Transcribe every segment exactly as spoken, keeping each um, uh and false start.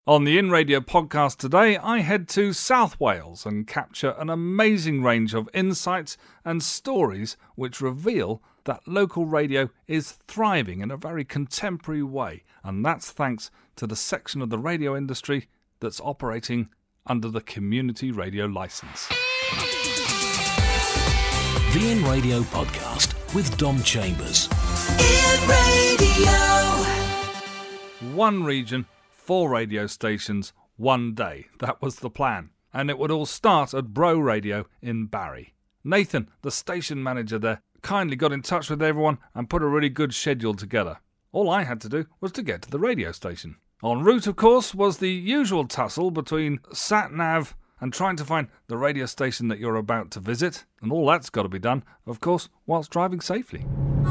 On the In Radio podcast today, I head to South Wales and capture an amazing range of insights and stories which reveal that local radio is thriving in a very contemporary way, and that's thanks to the section of the radio industry that's operating under the community radio licence. The In Radio podcast with Dom Chambers. In Radio. One region, four radio stations, one day. That was the plan. And it would all start at Bro Radio in Barry. Nathan, the station manager there, kindly got in touch with everyone and put a really good schedule together. All I had to do was to get to the radio station. En route, of course, was the usual tussle between sat-nav and trying to find the radio station that you're about to visit. And all that's got to be done, of course, whilst driving safely.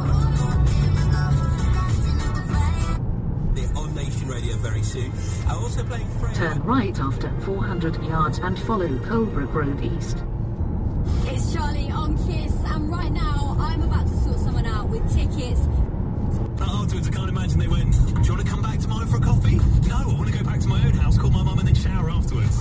On Nation Radio very soon. I'm also playing Fred. Turn right after four hundred yards and follow Colebrook Road East. It's Charlie on Kiss, and right now I'm about to sort someone out with tickets. Afterwards, I can't imagine they went, do you want to come back tomorrow for a coffee? No, I want to go back to my own house, call my mum and then shower afterwards.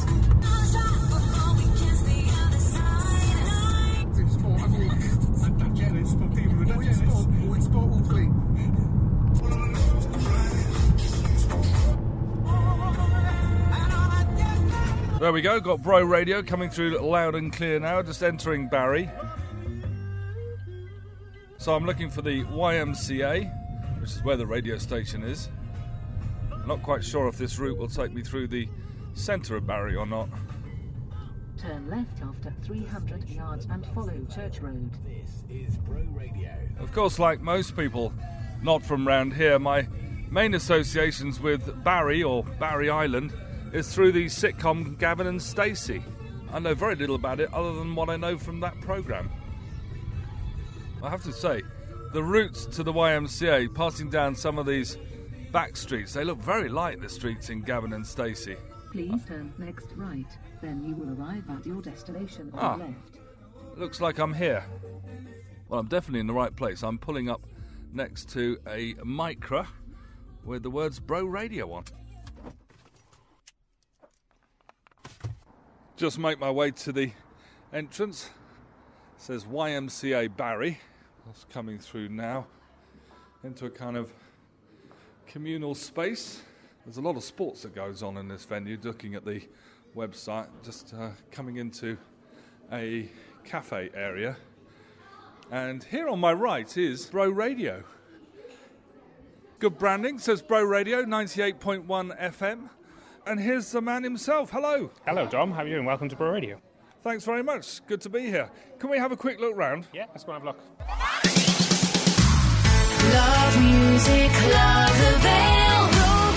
There we go, got Bro Radio coming through loud and clear now, just entering Barry. So I'm looking for the Y M C A, which is where the radio station is. I'm not quite sure if this route will take me through the centre of Barry or not. Turn left after three hundred yards and follow Church Road. This is Bro Radio. Of course, like most people not from round here, my main associations with Barry, or Barry Island, is through the sitcom Gavin and Stacey. I know very little about it other than what I know from that programme. I have to say, the routes to the Y M C A, passing down some of these back streets, they look very like the streets in Gavin and Stacey. Please turn next right, then you will arrive at your destination on Ah, the left. looks like I'm here. Well, I'm definitely in the right place. I'm pulling up next to a Micra with the words Bro Radio on. Just make my way to the entrance. It says Y M C A Barry. That's coming through now into a kind of communal space. There's a lot of sports that goes on in this venue. Looking at the website, just uh, coming into a cafe area. And here on my right is Bro Radio. Good branding, says Bro Radio, ninety-eight point one F M. And here's the man himself. Hello. Hello, Dom. How are you doing? Welcome to Bro Radio. Thanks very much. Good to be here. Can we have a quick look round? Yeah, let's go and have a look. Love music, love the Vale.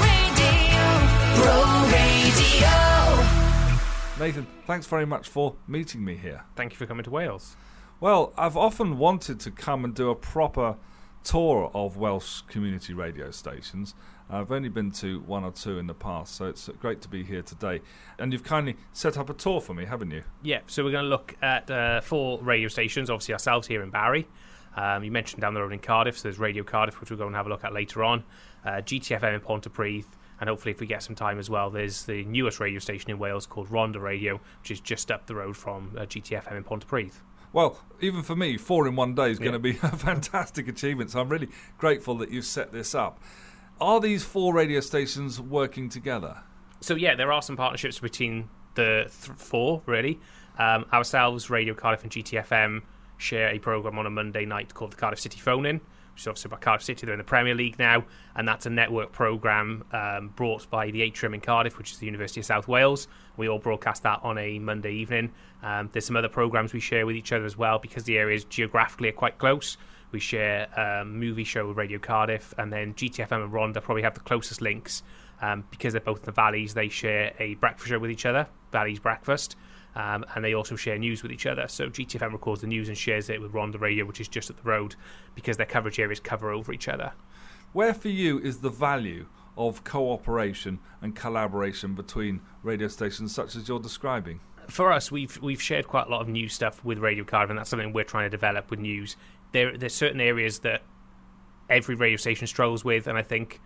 Bro Radio. Bro Radio. Nathan, thanks very much for meeting me here. Thank you for coming to Wales. Well, I've often wanted to come and do a proper tour of Welsh community radio stations. I've only been to one or two in the past, so it's great to be here today. And you've kindly set up a tour for me, haven't you? Yeah, so we're going to look at uh, four radio stations, obviously ourselves here in Barry. Um, you mentioned down the road in Cardiff, so there's Radio Cardiff, which we'll go and have a look at later on. Uh, G T F M in Pontypridd, and hopefully if we get some time as well, there's the newest radio station in Wales called Rhondda Radio, which is just up the road from uh, G T F M in Pontypridd. Well, even for me, four in one day is going Yeah. to be a fantastic achievement, so I'm really grateful that you've set this up. Are these four radio stations working together? So yeah, there are some partnerships between the th- four, really. Um, ourselves, Radio Cardiff and G T F M share a programme on a Monday night called the Cardiff City Phone-In, which is obviously about Cardiff City. They're in the Premier League now, and that's a network programme um, brought by the Atrium in Cardiff, which is the University of South Wales. We all broadcast that on a Monday evening. Um, there's some other programmes we share with each other as well, because the areas geographically are quite close. We share a movie show with Radio Cardiff, and then G T F M and Rhondda probably have the closest links um, because they're both in the Valleys. They share a breakfast show with each other, Valleys Breakfast, um, and they also share news with each other. So G T F M records the news and shares it with Rhondda Radio, which is just up the road, because their coverage areas cover over each other. Where for you is the value of cooperation and collaboration between radio stations such as you're describing? For us, we've we've shared quite a lot of news stuff with Radio Cardiff, and that's something we're trying to develop with news. There, there's certain areas that every radio station struggles with, and I think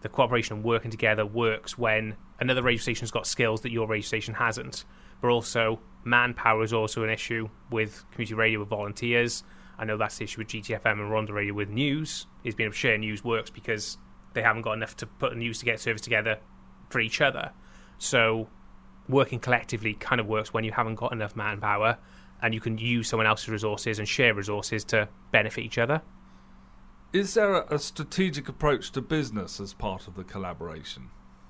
the cooperation and working together works when another radio station's got skills that your radio station hasn't. But also, manpower is also an issue with community radio with volunteers. I know that's the issue with G T F M and Rhondda Radio with news, is being able to share news works because they haven't got enough to put a news to get service together for each other. So working collectively kind of works when you haven't got enough manpower and you can use someone else's resources and share resources to benefit each other. Is there a, a strategic approach to business as part of the collaboration?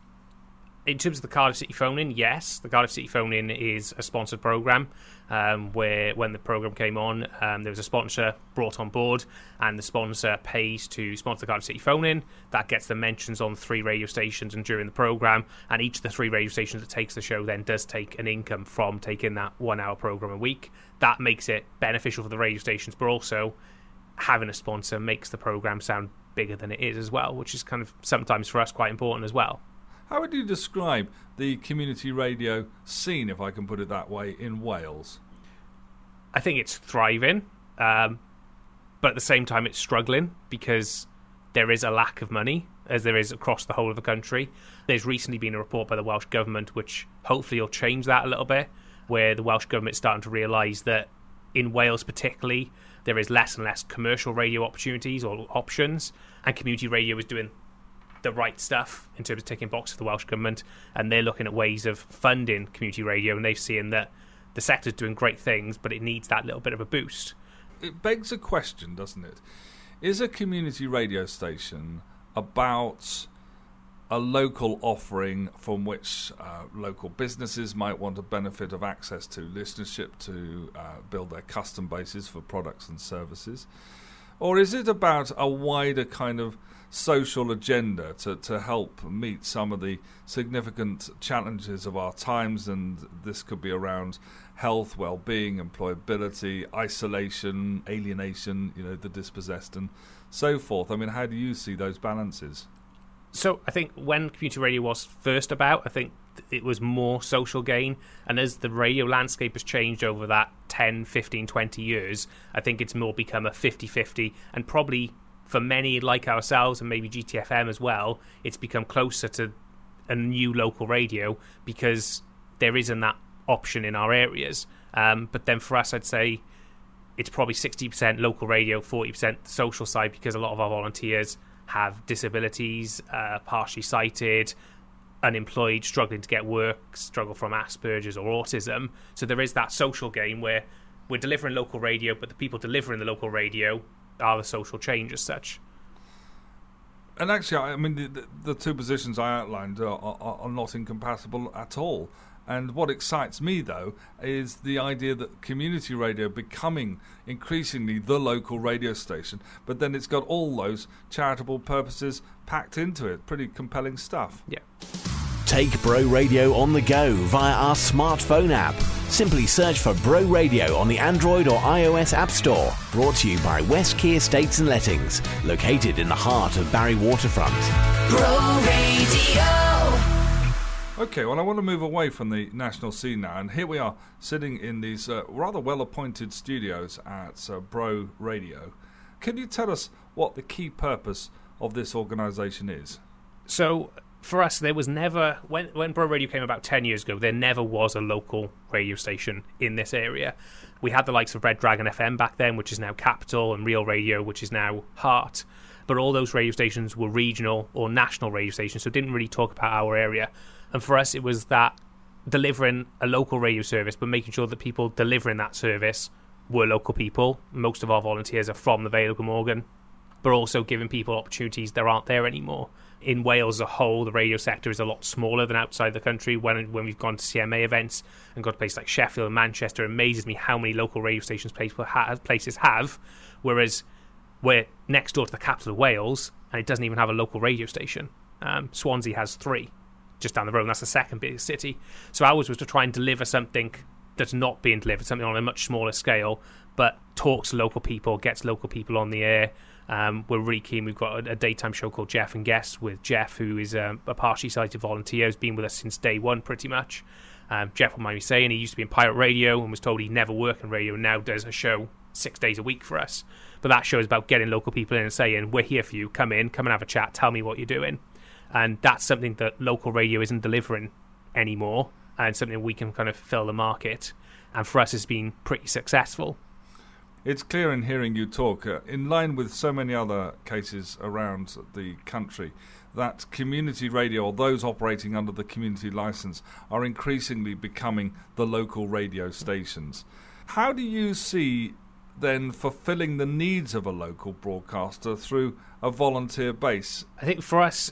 In terms of the Cardiff City Phone-In, yes. The Cardiff City Phone-In is a sponsored programme um, where when the programme came on, um, there was a sponsor brought on board and the sponsor pays to sponsor the Cardiff City Phone-In. That gets the mentions on three radio stations and during the programme, and each of the three radio stations that takes the show then does take an income from taking that one-hour programme a week. That makes it beneficial for the radio stations, but also having a sponsor makes the programme sound bigger than it is as well, which is kind of sometimes for us quite important as well. How would you describe the community radio scene, if I can put it that way, in Wales? I think it's thriving, um, but at the same time it's struggling because there is a lack of money, as there is across the whole of the country. There's recently been a report by the Welsh Government which hopefully will change that a little bit, where the Welsh Government is starting to realise that in Wales particularly, there is less and less commercial radio opportunities or options, and community radio is doing the right stuff in terms of ticking boxes for the Welsh Government, and they're looking at ways of funding community radio, and they've seen that the sector's doing great things, but it needs that little bit of a boost. It begs a question, doesn't it? Is a community radio station about a local offering from which uh, local businesses might want a benefit of access to listenership to uh, build their custom bases for products and services? Or is it about a wider kind of social agenda to, to help meet some of the significant challenges of our times? And this could be around health, well-being, employability, isolation, alienation, you know, the dispossessed and so forth. I mean, how do you see those balances? So I think when community radio was first about, I think it was more social gain. And as the radio landscape has changed over that ten, fifteen, twenty years, I think it's more become a fifty-fifty. And probably for many like ourselves and maybe G T F M as well, it's become closer to a new local radio because there isn't that option in our areas. Um, but then for us, I'd say it's probably sixty percent local radio, forty percent the social side, because a lot of our volunteers have disabilities, uh, partially sighted, unemployed, struggling to get work, struggle from Asperger's or autism. So there is that social game where we're delivering local radio, but the people delivering the local radio are the social change as such. And actually, I mean, the, the, the two positions I outlined are, are, are not incompatible at all. And what excites me, though, is the idea that community radio becoming increasingly the local radio station, but then it's got all those charitable purposes packed into it. Pretty compelling stuff. Yeah. Take Bro Radio on the go via our smartphone app. Simply search for Bro Radio on the Android or iOS App Store. Brought to you by West Key Estates and Lettings, located in the heart of Barry Waterfront. Bro Radio. Okay, well, I want to move away from the national scene now, and here we are sitting in these uh, rather well-appointed studios at uh, Bro Radio. Can you tell us what the key purpose of this organisation is? So, for us, there was never, when, when Bro Radio came about ten years ago, there never was a local radio station in this area. We had the likes of Red Dragon F M back then, which is now Capital, and Real Radio, which is now Heart. But all those radio stations were regional or national radio stations, so didn't really talk about our area. And for us, it was that delivering a local radio service, but making sure that people delivering that service were local people. Most of our volunteers are from the Vale of Glamorgan, but also giving people opportunities that aren't there anymore. In Wales as a whole, the radio sector is a lot smaller than outside the country. When when we've gone to C M A events and got to places like Sheffield and Manchester, it amazes me how many local radio stations places have, whereas we're next door to the capital of Wales, and it doesn't even have a local radio station. Um, Swansea has three, just down the road, and that's the second biggest city. So ours was to try and deliver something that's not being delivered, something on a much smaller scale, but talks to local people, gets local people on the air. Um, we're really keen. We've got a, a daytime show called Jeff and Guests with Jeff, who is um, a partially sighted volunteer, who's been with us since day one pretty much. Um, Jeff will mind me saying he used to be in pirate radio and was told he'd never work in radio, and now does a show six days a week for us. But that show is about getting local people in and saying, we're here for you, come in, come and have a chat, tell me what you're doing. And that's something that local radio isn't delivering anymore, and something we can kind of fill the market. And for us, it's been pretty successful. It's clear in hearing you talk, uh, in line with so many other cases around the country, that community radio, or those operating under the community licence, are increasingly becoming the local radio stations. How do you see then fulfilling the needs of a local broadcaster through a volunteer base? I think for us,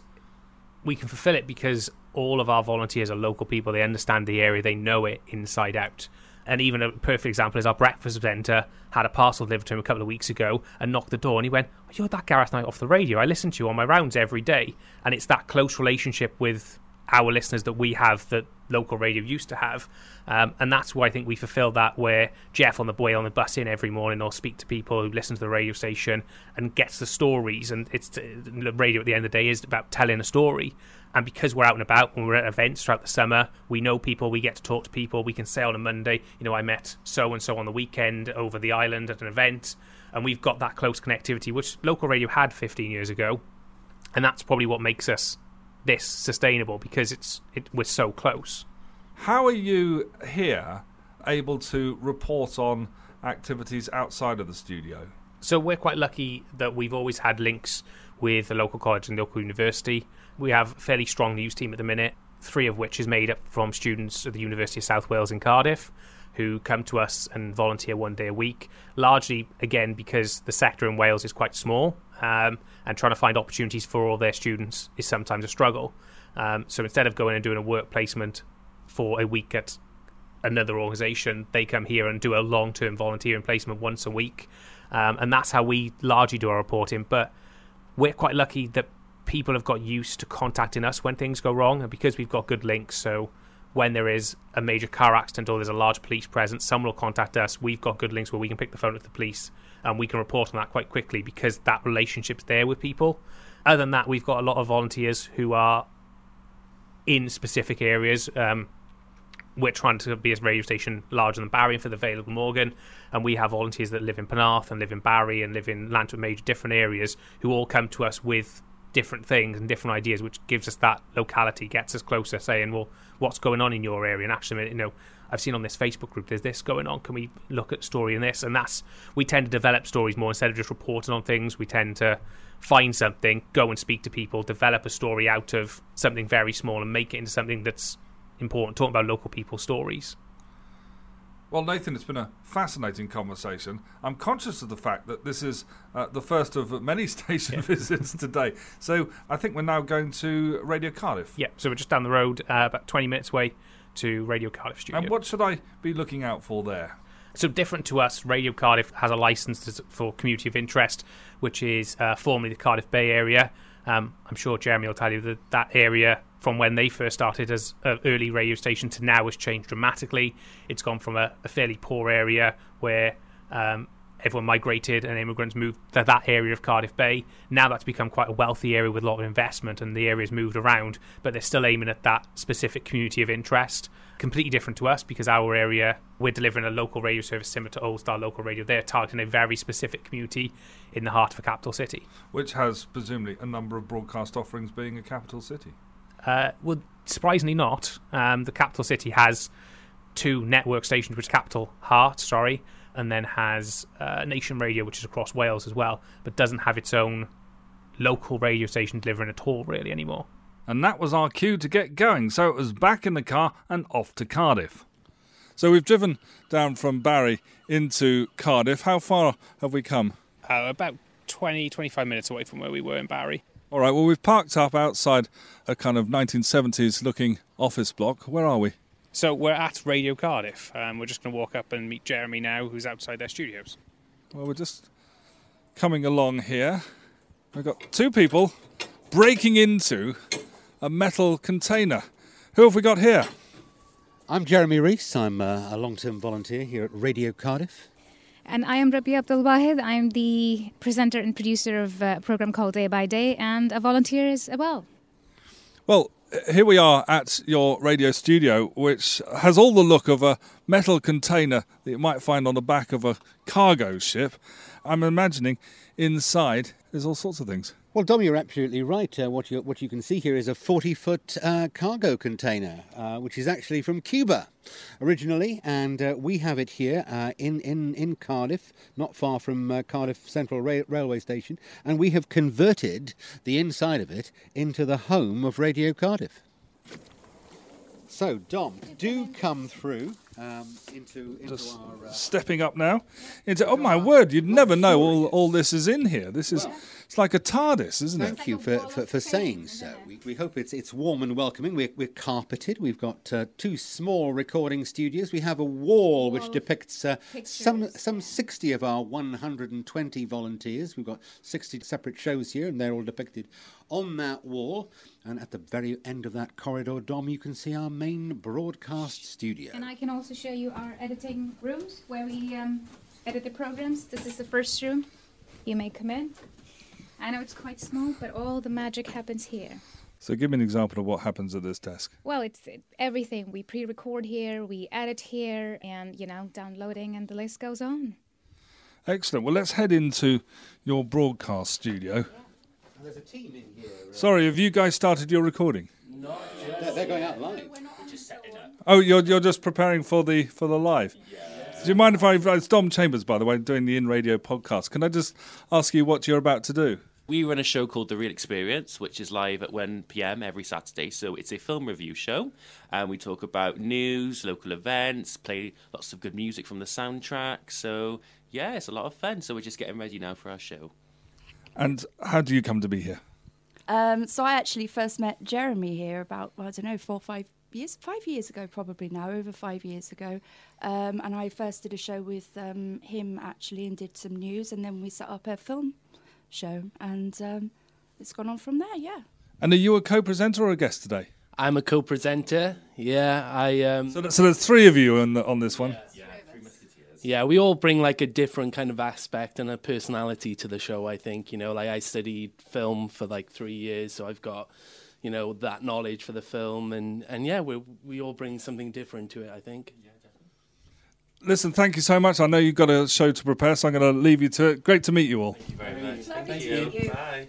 we can fulfil it because all of our volunteers are local people. They understand the area, they know it inside out. And even a perfect example is our breakfast presenter had a parcel delivered to him a couple of weeks ago and knocked the door, and he went, oh, you're that Gareth Knight off the radio. I listen to you on my rounds every day. And it's that close relationship with our listeners that we have that local radio used to have. Um, and that's why I think we fulfill that, where Jeff on the way on the bus in every morning or speak to people who listen to the radio station and gets the stories. And it's the radio at the end of the day is about telling a story. And because we're out and about, when we're at events throughout the summer, we know people, we get to talk to people, we can say on a Monday, you know, I met so-and-so on the weekend over the island at an event, and we've got that close connectivity, which local radio had fifteen years ago. And that's probably what makes us this sustainable, because it's it, we're so close. How are you here able to report on activities outside of the studio? So we're quite lucky that we've always had links with the local college and the local university. We have a fairly strong news team at the minute, three of which is made up from students at the University of South Wales in Cardiff, who come to us and volunteer one day a week, largely, again, because the sector in Wales is quite small, um, and trying to find opportunities for all their students is sometimes a struggle. Um, so instead of going and doing a work placement for a week at another organisation, they come here and do a long-term volunteering placement once a week. Um, and that's how we largely do our reporting. But we're quite lucky that people have got used to contacting us when things go wrong, and because we've got good links, so when there is a major car accident or there's a large police presence, someone will contact us. We've got good links where we can pick the phone up to the police and we can report on that quite quickly because that relationship's there with people. Other than that, we've got a lot of volunteers who are in specific areas. Um, we're trying to be a radio station larger than Barry for the Vale of Glamorgan, and we have volunteers that live in Penarth and live in Barry and live in Lantern Major, different areas, who all come to us with different things and different ideas, which gives us that locality, gets us closer, saying, well, what's going on in your area? And actually, you know, I've seen on this Facebook group there's this going on, can we look at story in this? And that's, we tend to develop stories more instead of just reporting on things. We tend to find something, go and speak to people, develop a story out of something very small and make it into something that's important, talking about local people's stories. Well, Nathan, it's been a fascinating conversation. I'm conscious of the fact that this is uh, the first of many station yeah. visits today. So I think we're now going to Radio Cardiff. Yeah, so we're just down the road, uh, about twenty minutes away to Radio Cardiff Studio. And what should I be looking out for there? So different to us, Radio Cardiff has a licence for community of interest, which is uh, formerly the Cardiff Bay area. Um, I'm sure Jeremy will tell you that that area, from when they first started as an early radio station to now, has changed dramatically. It's gone from a, a fairly poor area where um, everyone migrated and immigrants moved to that area of Cardiff Bay. Now that's become quite a wealthy area with a lot of investment, and the area's moved around, but they're still aiming at that specific community of interest. Completely different to us, because our area, we're delivering a local radio service similar to Old Star Local Radio. They're targeting a very specific community in the heart of a capital city. Which has, presumably, a number of broadcast offerings being a capital city. Uh, well, surprisingly not. Um, the capital city has two network stations, which is Capital Heart, sorry, and then has uh, Nation Radio, which is across Wales as well, but doesn't have its own local radio station delivering at all, really, anymore. And that was our cue to get going, so it was back in the car and off to Cardiff. So we've driven down from Barry into Cardiff. How far have we come? Uh, about twenty, twenty-five minutes away from where we were in Barry. All right, well, we've parked up outside a kind of nineteen seventies-looking office block. Where are we? So we're at Radio Cardiff. Um, we're just going to walk up and meet Jeremy now, who's outside their studios. Well, we're just coming along here. We've got two people breaking into a metal container. Who have we got here? I'm Jeremy Rees. I'm uh, a long-term volunteer here at Radio Cardiff. And I am Rabia Abdul Wahid. I'm the presenter and producer of a programme called Day by Day, and a volunteer as well. Well, here we are at your radio studio, which has all the look of a metal container that you might find on the back of a cargo ship. I'm imagining inside there's all sorts of things. Well, Dom, you're absolutely right. Uh, what you what you can see here is a forty-foot uh, cargo container, uh, which is actually from Cuba originally, and uh, we have it here uh, in, in, in Cardiff, not far from uh, Cardiff Central Ra- Railway Station, and we have converted the inside of it into the home of Radio Cardiff. So, Dom, do come through um, into, into Just our... Uh, stepping up now into... Oh, my word, you'd never know all, all this is in here. This is... It's like a TARDIS, isn't it? Thank you for, for, for saying so. We, we hope it's it's warm and welcoming. We're, we're carpeted. We've got uh, two small recording studios. We have a wall which depicts uh, some some sixty of our one hundred twenty volunteers. We've got sixty separate shows here, and they're all depicted on that wall. And at the very end of that corridor, Dom, you can see our main broadcast studio. And I can also show you our editing rooms where we um, edit the programs. This is the first room. You may come in. I know it's quite small, but all the magic happens here. So give me an example of what happens at this desk. Well, it's everything. We pre-record here, we edit here, and, you know, downloading, and the list goes on. Excellent. Well, let's head into your broadcast studio. And there's a team in here. Uh, Sorry, have you guys started your recording? No, they're, they're going out live. We're just setting up. Oh, you're you're just preparing for the for the live. Yeah. Do you mind if I? It's Dom Chambers, by the way, doing the In Radio podcast. Can I just ask you what you're about to do? We run a show called The Real Experience, which is live at one p.m. every Saturday. So it's a film review show, and we talk about news, local events, play lots of good music from the soundtrack. So, yeah, it's a lot of fun. So we're just getting ready now for our show. And how do you come to be here? Um, so I actually first met Jeremy here about, well, I don't know, four or five years, five years ago probably now, over five years ago. Um, and I first did a show with um, him, actually, and did some news, and then we set up a film show, and um, it's gone on from there, yeah. And are you a co-presenter or a guest today? I'm a co-presenter, yeah. I um, So, so there's three of you on, the, on this one? Yeah, yeah, we all bring like a different kind of aspect and a personality to the show, I think. You know, like I studied film for like three years, so I've got, you know, that knowledge for the film, and, and yeah, we we all bring something different to it, I think. Yeah. Listen, thank you so much. I know you've got a show to prepare, so I'm going to leave you to it. Great to meet you all. Thank you very much. Thank, Thank you. you. Bye.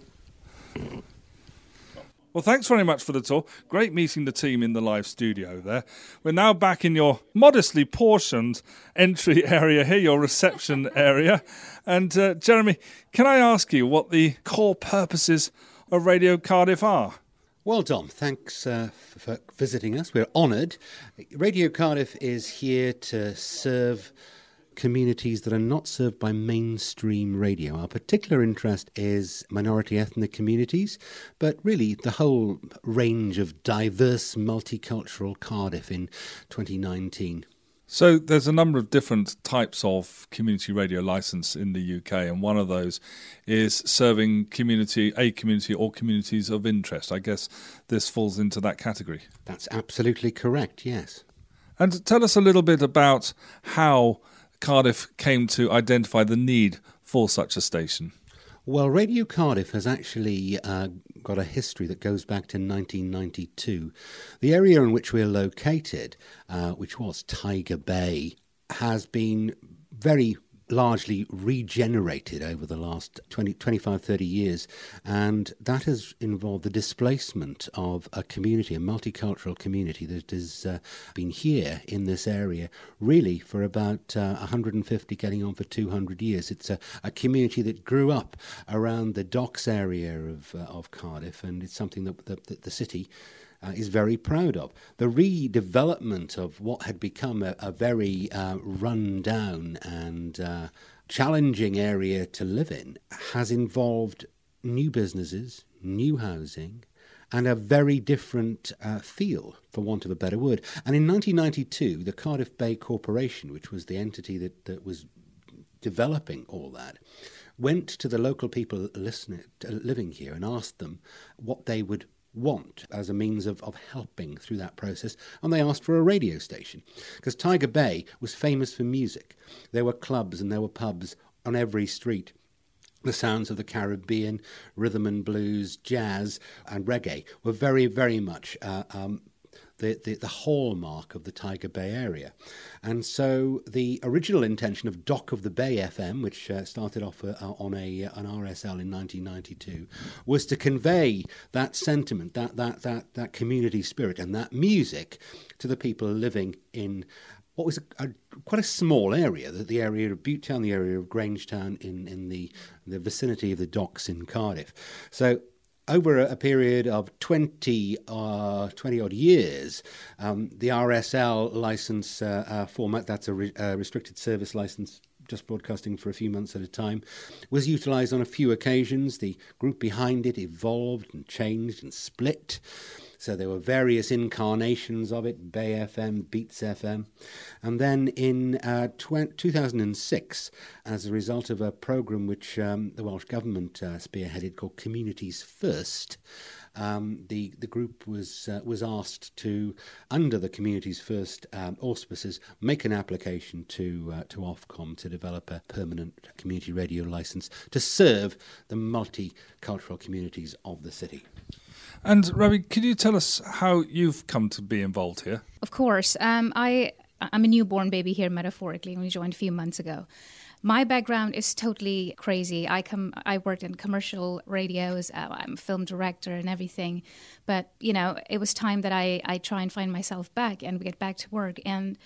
Well, thanks very much for the tour. Great meeting the team in the live studio there. We're now back in your modestly portioned entry area here, your reception area. And uh, Jeremy, can I ask you what the core purposes of Radio Cardiff are? Well, Dom, thanks uh, for visiting us. We're honoured. Radio Cardiff is here to serve communities that are not served by mainstream radio. Our particular interest is minority ethnic communities, but really the whole range of diverse multicultural Cardiff in twenty nineteen. So there's a number of different types of community radio licence in the U K, and one of those is serving community, a community or communities of interest. I guess this falls into that category. That's absolutely correct, yes. And tell us a little bit about how Cardiff came to identify the need for such a station. Well, Radio Cardiff has actually uh, got a history that goes back to nineteen ninety-two. The area in which we're located, uh, which was Tiger Bay, has been very largely regenerated over the last twenty, twenty-five, thirty years, and that has involved the displacement of a community, a multicultural community that has uh, been here in this area really for about uh, one hundred fifty, getting on for two hundred years. It's a, a community that grew up around the docks area of, uh, of Cardiff, and it's something that, that, that the city Uh, is very proud of. The redevelopment of what had become a, a very uh, run-down and uh, challenging area to live in has involved new businesses, new housing, and a very different uh, feel, for want of a better word. And in nineteen ninety-two, the Cardiff Bay Corporation, which was the entity that, that was developing all that, went to the local people listening, living here and asked them what they would want as a means of, of helping through that process, and they asked for a radio station because Tiger Bay was famous for music. There were clubs and there were pubs on every street. The sounds of the Caribbean, rhythm and blues, jazz and reggae were very, very much uh, um, the, the, the hallmark of the Tiger Bay area. And so the original intention of Dock of the Bay F M, which uh, started off uh, on a an R S L in nineteen ninety-two, was to convey that sentiment, that, that, that, that community spirit and that music to the people living in what was a, a, quite a small area, the, the area of Butetown, the area of Grangetown in, in the, the vicinity of the docks in Cardiff. So over a, a period of twenty, uh, twenty odd years, um, the R S L licence uh, uh, format, that's a re, uh, restricted service licence, just broadcasting for a few months at a time, was utilised on a few occasions. The group behind it evolved and changed and split. So there were various incarnations of it, Bay F M, Beats F M. And then in uh, tw- two thousand six, as a result of a programme which um, the Welsh Government uh, spearheaded called Communities First, um, the, the group was uh, was asked to, under the Communities First um, auspices, make an application to, uh, to Ofcom to develop a permanent community radio licence to serve the multicultural communities of the city. And Ravi, could you tell us how you've come to be involved here? Of course. Um, I, I'm a newborn baby here, metaphorically, only joined a few months ago. My background is totally crazy. I come. I worked in commercial radios. Uh, I'm a film director and everything. But, you know, it was time that I, I try and find myself back and get back to work. And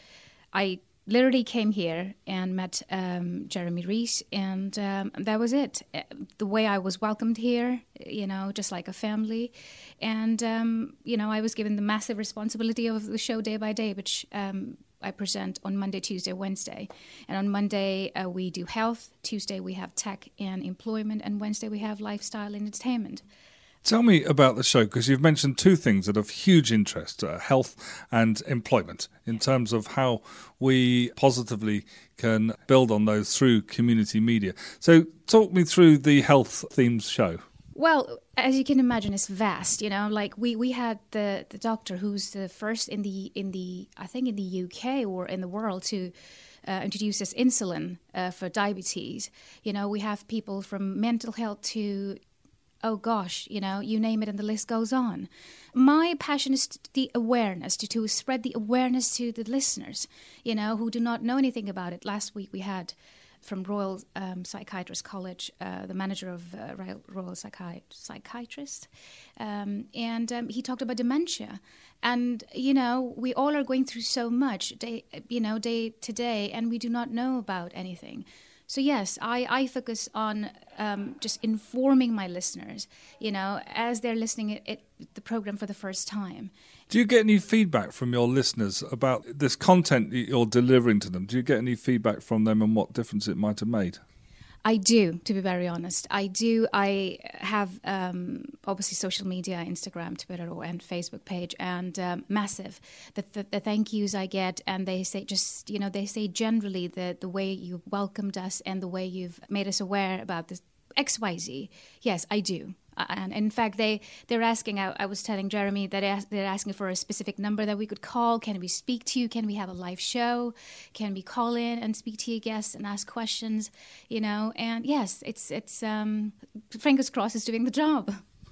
I literally came here and met um, Jeremy Rees, and um, that was it. The way I was welcomed here, you know, just like a family. And, um, you know, I was given the massive responsibility of the show day by day, which um, I present on Monday, Tuesday, Wednesday. And on Monday, uh, we do health. Tuesday, we have tech and employment. And Wednesday, we have lifestyle and entertainment. Tell me about the show, because you've mentioned two things that are of huge interest, uh, health and employment, in terms of how we positively can build on those through community media. So talk me through the health-themed show. Well, as you can imagine, it's vast, you know, like we, we had the, the doctor who's the first in the, in the I think in the U K or in the world to uh, introduce this insulin uh, for diabetes. You know, we have people from mental health to, oh gosh, you know, you name it and the list goes on. My passion is the awareness, to, to spread the awareness to the listeners, you know, who do not know anything about it. Last week we had from Royal um, Psychiatrist College, uh, the manager of uh, Royal Psychi- Psychiatrist, um, and um, he talked about dementia. And, you know, we all are going through so much, day, you know, day to day, and we do not know about anything. So, yes, I, I focus on um, just informing my listeners, you know, as they're listening at, at the program for the first time. Do you get any feedback from your listeners about this content that you're delivering to them? Do you get any feedback from them and what difference it might have made? I do, to be very honest. I do. I have um, obviously social media, Instagram, Twitter, and Facebook page, and um, massive. The, the, the thank yous I get, and they say just, you know, they say generally the, the way you welcomed us and the way you've made us aware about this X Y Z. Yes, I do. And in fact, they, they're asking, I, I was telling Jeremy that they're asking for a specific number that we could call. Can we speak to you? Can we have a live show? Can we call in and speak to your guests and ask questions? You know, and yes, it's, it's um, fingers crossed it's doing the job.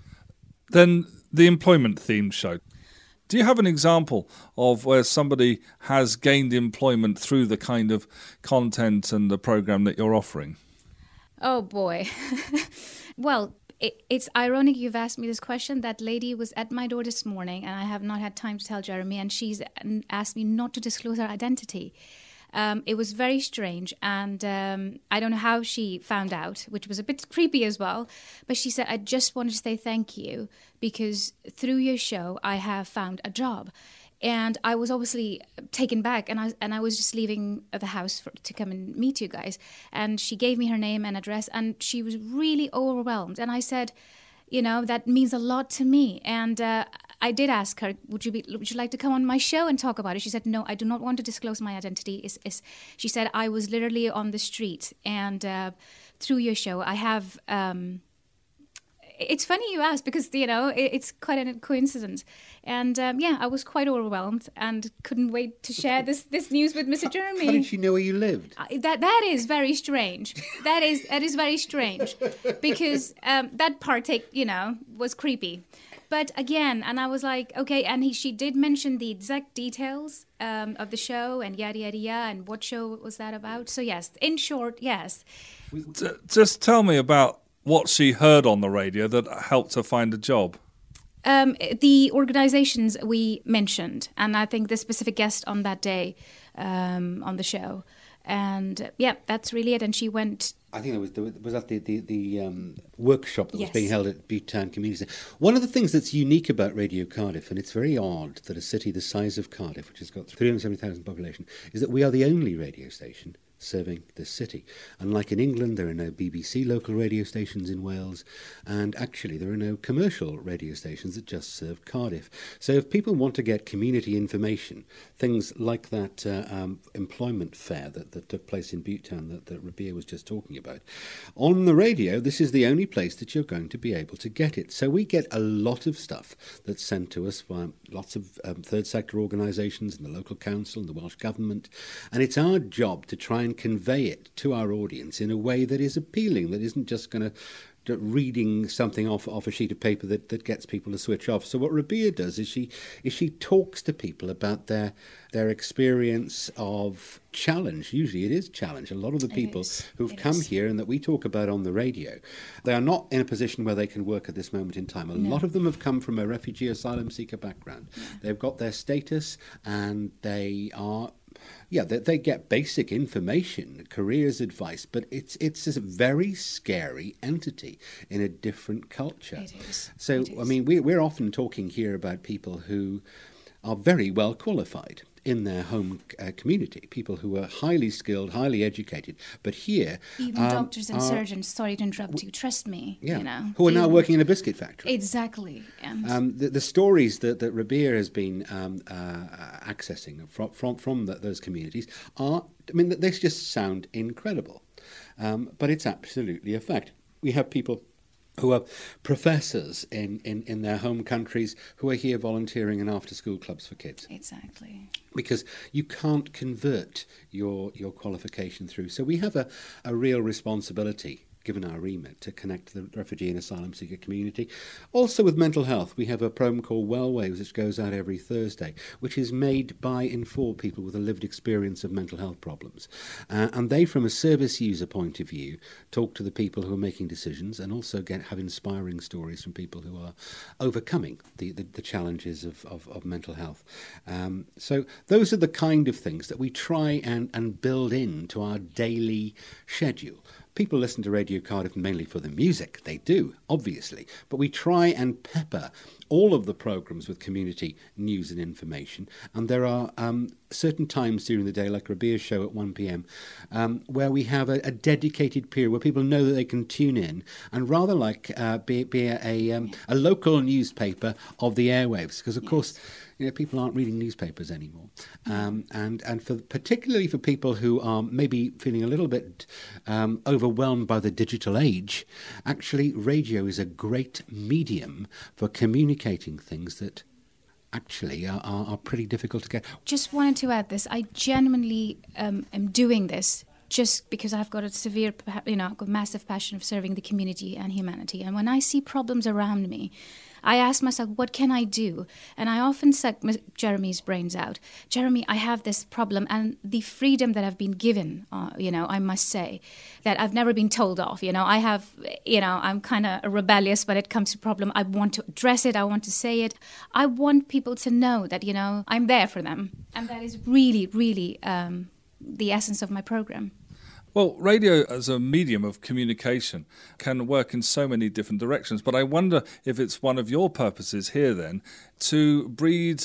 Then the employment themed show. Do you have an example of where somebody has gained employment through the kind of content and the program that you're offering? Oh, boy. Well, It, it's ironic you've asked me this question. That lady was at my door this morning, and I have not had time to tell Jeremy, and she's asked me not to disclose her identity. Um, it was very strange, and um, I don't know how she found out, which was a bit creepy as well. But she said, I just wanted to say thank you, because through your show, I have found a job. And I was obviously taken back, and I and I was just leaving the house for, to come and meet you guys. And she gave me her name and address, and she was really overwhelmed. And I said, you know, that means a lot to me. And uh, I did ask her, would you be, would you like to come on my show and talk about it? She said, no, I do not want to disclose my identity. It's, it's, she said, I was literally on the street, and uh, through your show, I have... Um, It's funny you ask, because, you know, it's quite a coincidence. And, um, yeah, I was quite overwhelmed and couldn't wait to share this, this news with Mister Jeremy. How did she know where you lived? Uh, that That is very strange. That is that is very strange, because um, that part, take, you know, was creepy. But again, and I was like, okay, and he, she did mention the exact details um, of the show and yada, yada, yada, and what show was that about. So yes, in short, yes. D- just tell me about what she heard on the radio that helped her find a job. Um, the organizations we mentioned, and I think the specific guest on that day um, on the show. And yeah, that's really it. And she went... I think it was, the, was that the, the, the um, workshop that yes. was being held at Butetown Community Centre. One of the things that's unique about Radio Cardiff, and it's very odd that a city the size of Cardiff, which has got three hundred seventy thousand population, is that we are the only radio station serving this city. Unlike in England, there are no B B C local radio stations in Wales, and actually there are no commercial radio stations that just serve Cardiff. So if people want to get community information, things like that uh, um, employment fair that, that took place in Butetown that, that Rabia was just talking about, on the radio, this is the only place that you're going to be able to get it. So we get a lot of stuff that's sent to us by lots of um, third sector organisations and the local council and the Welsh Government, and it's our job to try and convey it to our audience in a way that is appealing, that isn't just going to reading something off off a sheet of paper that, that gets people to switch off. So what Rabia does is she is she talks to people about their their experience of challenge. Usually it is challenge. A lot of the people who've it come is. here and that we talk about on the radio, they are not in a position where they can work at this moment in time. A no. lot of them have come from a refugee asylum seeker background. Yeah. They've got their status and they are Yeah, they, they get basic information, careers advice, but it's it's a very scary entity in a different culture. It is. So, it is. I mean, we, we're often talking here about people who are very well qualified in their home uh, community, people who are highly skilled, highly educated, but here... Even um, doctors and are, surgeons, sorry to interrupt you, trust me, yeah, you know. who are now Even, working in a biscuit factory. Exactly. And um, the, the stories that, that Rabia has been um, uh, accessing from, from, from the, those communities are, I mean, they just sound incredible. Um, but it's absolutely a fact. We have people who are professors in, in, in their home countries who are here volunteering in after-school clubs for kids. Exactly. Because you can't convert your your qualification through. So we have a, a real responsibility, given our remit, to connect the refugee and asylum seeker community. Also with mental health, we have a program called Wellwaves, which goes out every Thursday, which is made by and for people with a lived experience of mental health problems. Uh, and they, from a service user point of view, talk to the people who are making decisions and also get have inspiring stories from people who are overcoming the, the, the challenges of, of, of mental health. Um, so those are the kind of things that we try and, and build into our daily schedule. People listen to Radio Cardiff mainly for the music. They do, obviously. But we try and pepper all of the programmes with community news and information. And there are um, certain times during the day, like Rabia's show at one p.m, um, where we have a, a dedicated period where people know that they can tune in and rather like uh, be, be a, a, um, a local newspaper of the airwaves. Because, of yes. course, you know, people aren't reading newspapers anymore. Um, and, and for particularly for people who are maybe feeling a little bit um, overwhelmed by the digital age, actually radio is a great medium for communicating things that actually are, are, are pretty difficult to get. Just wanted to add this. I genuinely um, am doing this just because I've got a severe, you know, I've got massive passion of serving the community and humanity. And when I see problems around me, I ask myself, what can I do? And I often suck Jeremy's brains out. Jeremy, I have this problem, and the freedom that I've been given, uh, you know, I must say, that I've never been told off. You know, I have, you know, I'm kind of rebellious when it comes to problem. I want to address it. I want to say it. I want people to know that, you know, I'm there for them. And that is really, really um, the essence of my program. Well, radio as a medium of communication can work in so many different directions, but I wonder if it's one of your purposes here then to breed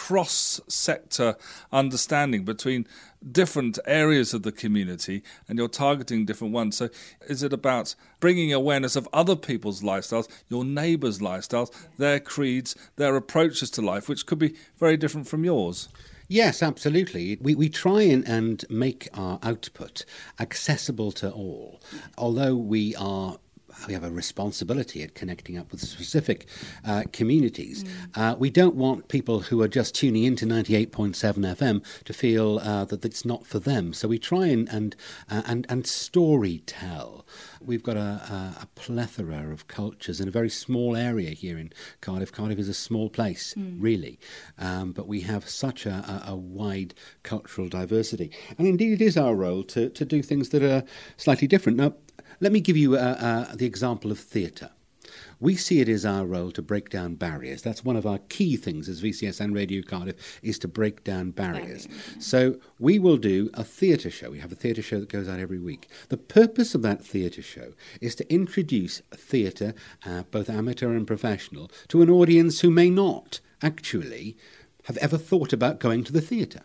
cross-sector understanding between different areas of the community and you're targeting different ones. So is it about bringing awareness of other people's lifestyles, your neighbours' lifestyles, their creeds, their approaches to life, which could be very different from yours? Yes, absolutely. We we try and, and make our output accessible to all. Although we are we have a responsibility at connecting up with specific uh, communities. Mm. Uh, we don't want people who are just tuning into ninety-eight point seven F M to feel uh, that it's not for them. So we try and and uh, and, and story tell. We've got a, a, a plethora of cultures in a very small area here in Cardiff. Cardiff is a small place, mm. really, um, but we have such a, a, a wide cultural diversity. And indeed, it is our role to, to do things that are slightly different. Now, let me give you uh, uh, the example of theatre. We see it as our role to break down barriers. That's one of our key things as V C S and Radio Cardiff, is to break down barriers. So we will do a theatre show. We have a theatre show that goes out every week. The purpose of that theatre show is to introduce theatre, uh, both amateur and professional, to an audience who may not actually have ever thought about going to the theatre.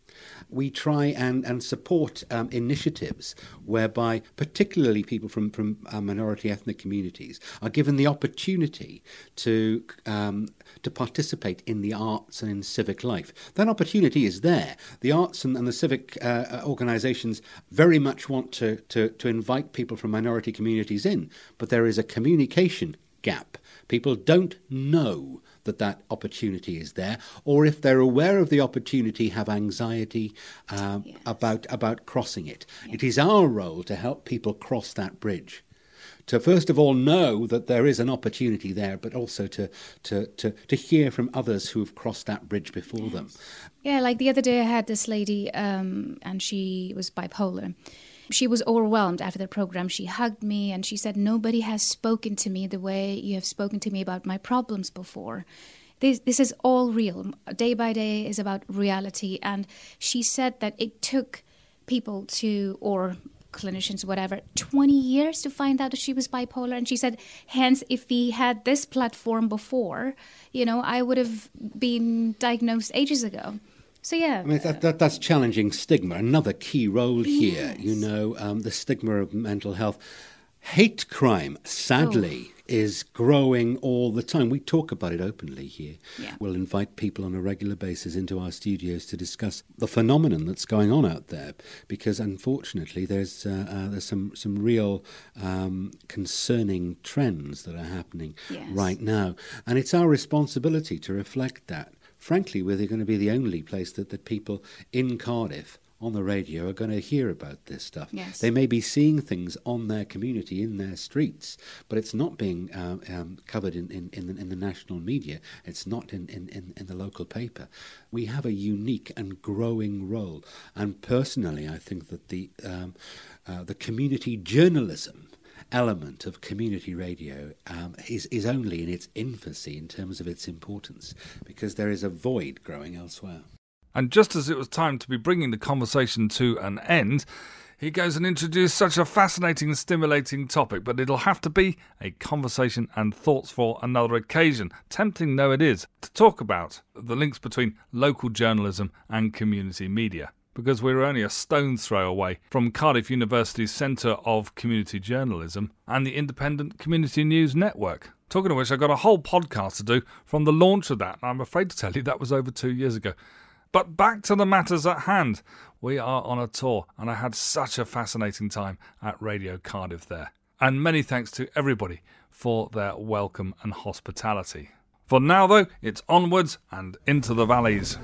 We try and, and support um, initiatives whereby particularly people from, from uh, minority ethnic communities are given the opportunity to um, to participate in the arts and in civic life. That opportunity is there. The arts and, and the civic uh, organisations very much want to, to, to invite people from minority communities in, but there is a communication gap. People don't know that that opportunity is there, or if they're aware of the opportunity, have anxiety um, yes. about about crossing it. Yes. It is our role to help people cross that bridge. To first of all know that there is an opportunity there, but also to to to, to hear from others who have crossed that bridge before yes. them. Yeah, like the other day I had this lady, um, and she was bipolar. She was overwhelmed after the program. She hugged me and she said, nobody has spoken to me the way you have spoken to me about my problems before. This, this is all real. Day by day is about reality. And she said that it took people to, or clinicians, whatever, twenty years to find out that she was bipolar. And she said, hence, if we had this platform before, you know, I would have been diagnosed ages ago. So, yeah. I mean, that, that, that's challenging stigma. Another key role here, yes. you know, um, the stigma of mental health. Hate crime, sadly, oh. is growing all the time. We talk about it openly here. Yeah. We'll invite people on a regular basis into our studios to discuss the phenomenon that's going on out there, because unfortunately there's uh, uh, there's some, some real um, concerning trends that are happening yes. right now. And it's our responsibility to reflect that. Frankly, we're going to be the only place that, that people in Cardiff on the radio are going to hear about this stuff. Yes. They may be seeing things on their community, in their streets, but it's not being uh, um, covered in, in, in, the, in the national media. It's not in, in, in, in the local paper. We have a unique and growing role. And personally, I think that the um, uh, the community journalism element of community radio um, is, is only in its infancy in terms of its importance, because there is a void growing elsewhere. And just as it was time to be bringing the conversation to an end, he goes and introduces such a fascinating and stimulating topic, but it'll have to be a conversation and thoughts for another occasion. Tempting though it is, to talk about the links between local journalism and community media, because we're only a stone's throw away from Cardiff University's Centre of Community Journalism and the Independent Community News Network. Talking of which, I got a whole podcast to do from the launch of that. I'm afraid to tell you that was over two years ago. But back to the matters at hand. We are on a tour, and I had such a fascinating time at Radio Cardiff there. And many thanks to everybody for their welcome and hospitality. For now, though, it's onwards and into the valleys.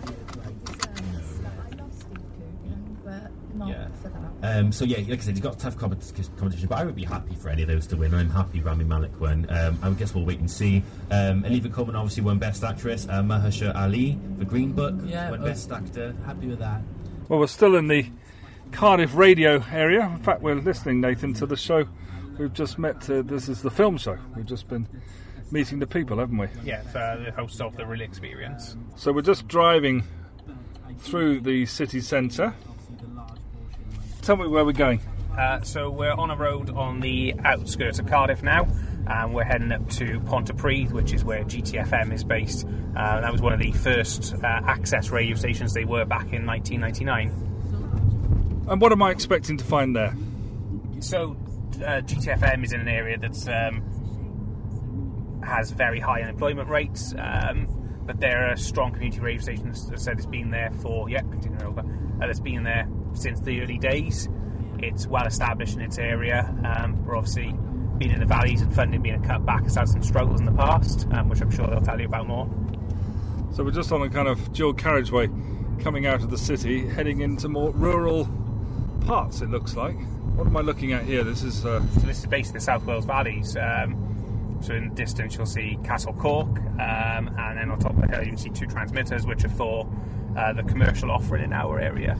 Yeah. Um, so yeah, like I said, he's got tough competition, but I would be happy for any of those to win. I'm happy Rami Malek won. Um, I guess we'll wait and see. Um, Olivia Colman obviously won Best Actress. Uh, Mahershala Ali for Green Book yeah, won Best Actor. Happy with that. Well, we're still in the Cardiff radio area. In fact, we're listening, Nathan, to the show we've just met. Uh, this is the film show. We've just been meeting the people, haven't we? Yeah, for the hosts of the Real Experience. So we're just driving through the city centre. Tell me where we're going. Uh, so we're on a road on the outskirts of Cardiff now, and we're heading up to Pontypridd, which is where G T F M is based. Uh, that was one of the first uh, access radio stations they were back in nineteen ninety-nine. And what am I expecting to find there? So uh, G T F M is in an area that's um, has very high unemployment rates, um, but they're a strong community radio station. As I said, it's been there for, yeah, continue over. Uh, it's been there since the early days. It's well established in its area. Um, we're obviously been in the valleys and funding being cut back has had some struggles in the past, um, which I'm sure they'll tell you about more. So we're just on a kind of dual carriageway coming out of the city, heading into more rural parts, it looks like. What am I looking at here? This is... Uh... So this is basically the South Wales Valleys. Um, so in the distance you'll see Castle Cork, um, and then on top of the hill you can see two transmitters which are for uh, the commercial offering in our area.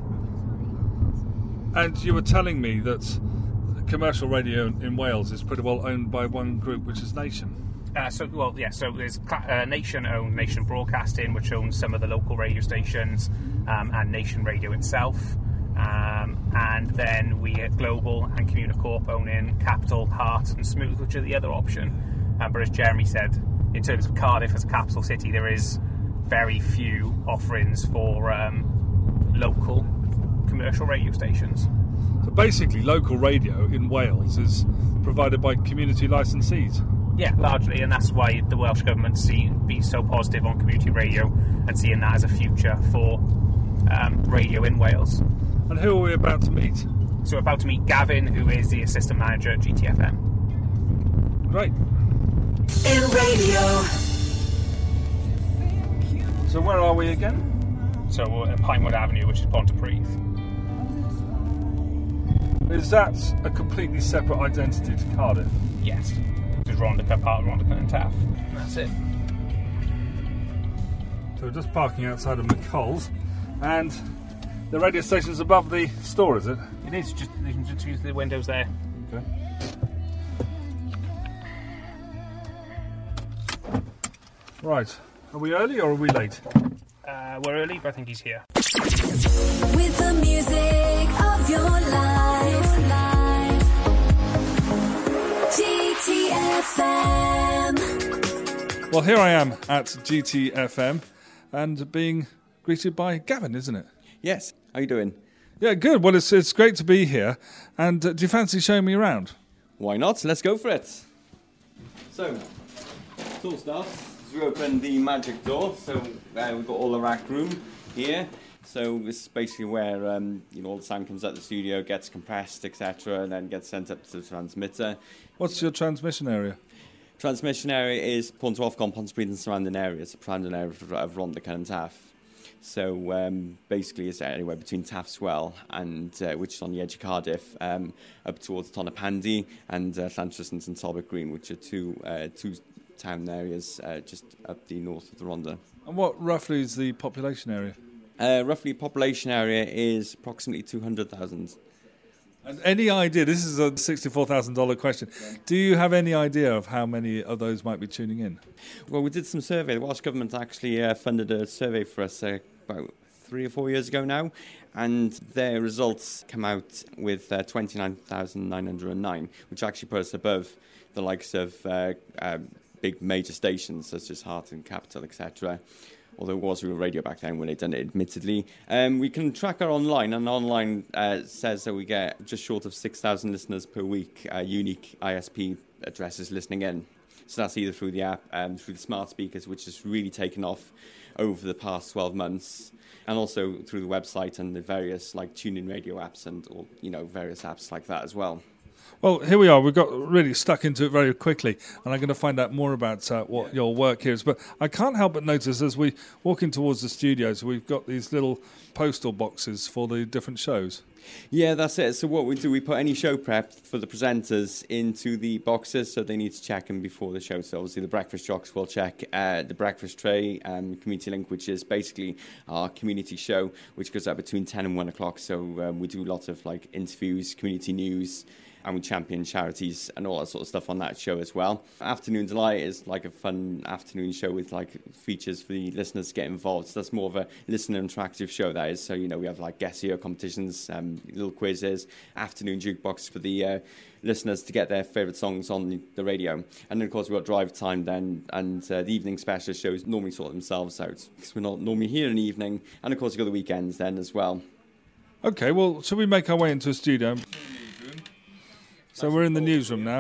And you were telling me that commercial radio in Wales is pretty well owned by one group, which is Nation. Uh, so, well, yeah, so there's uh, Nation-owned Nation Broadcasting, which owns some of the local radio stations, um, and Nation Radio itself. Um, and then we at Global and Communicorp owning Capital, Heart and Smooth, which are the other option. Um, but as Jeremy said, in terms of Cardiff as a capital city, there is very few offerings for um, local commercial radio stations. So basically, local radio in Wales is provided by community licensees. Yeah, largely, and that's why the Welsh Government see being so positive on community radio and seeing that as a future for um, radio in Wales. And who are we about to meet? So we're about to meet Gavin, who is the assistant manager at G T F M. Great. In radio. So where are we again? So we're at Pinewood Avenue, which is Pontypridd. Is that a completely separate identity to Cardiff? Yes. This is Rhondda, part of Rhondda and Taff. And that's it. So we're just parking outside of McColl's, and the radio station's above the store, is it? It is, just, you can just use the windows there. Okay. Right. Are we early or are we late? Uh, we're early, but I think he's here. With the music of your life, G T F M. Well, here I am at G T F M and being greeted by Gavin, isn't it? Yes. How you doing? Yeah, good. Well, it's it's great to be here. And uh, do you fancy showing me around? Why not? Let's go for it. So, tool starts. We open the magic door. So uh, we've got all the rack room here. So this is basically where um, you know all the sound comes out of the studio, gets compressed, et cetera, and then gets sent up to the transmitter. What's your transmission area? Transmission area is Pont Ofcom, Pontypridd and surrounding areas, the surrounding area of, of Rhondda and Taff. So um, basically it's anywhere between Taffswell and uh, which is on the edge of Cardiff, um, up towards Tonopandi and uh, Llantrystant and Talbot Green, which are two uh, two town areas uh, just up the north of the Rhondda. And what roughly is the population area? Uh, roughly population area is approximately two hundred thousand. And any idea, this is a sixty-four thousand dollars question, do you have any idea of how many of those might be tuning in? Well, we did some survey. The Welsh Government actually uh, funded a survey for us uh, about three or four years ago now, and their results come out with uh, twenty-nine thousand nine hundred nine, which actually put us above the likes of uh, uh, big major stations such as Heart and Capital, et cetera. Although it was real radio back then when they'd done it, admittedly. Um, we can track our online, and online uh, says that we get just short of six thousand listeners per week, uh, unique I S P addresses listening in. So that's either through the app, um, through the smart speakers, which has really taken off over the past twelve months, and also through the website and the various like TuneIn radio apps and or, you know various apps like that as well. Well, here we are. We've got really stuck into it very quickly, and I'm going to find out more about uh, what your work here is. But I can't help but notice as we walk in towards the studios, we've got these little postal boxes for the different shows. Yeah, that's it. So what we do, we put any show prep for the presenters into the boxes, so they need to check them before the show. So obviously the breakfast jocks will check uh, the breakfast tray, um, Community Link, which is basically our community show, which goes out between ten and one o'clock. So um, we do lots of like interviews, community news, and we champion charities and all that sort of stuff on that show as well. Afternoon Delight is like a fun afternoon show with like features for the listeners to get involved. So that's more of a listener interactive show, that is. So, you know, we have like guest hero competitions, um, little quizzes, afternoon jukebox for the uh, listeners to get their favourite songs on the, the radio. And then, of course, we've got drive time then, and uh, the evening specialist shows normally sort themselves out because we're not normally here in the evening. And, of course, you've got the weekends then as well. Okay, well, shall we make our way into a studio? So we're in the newsroom now.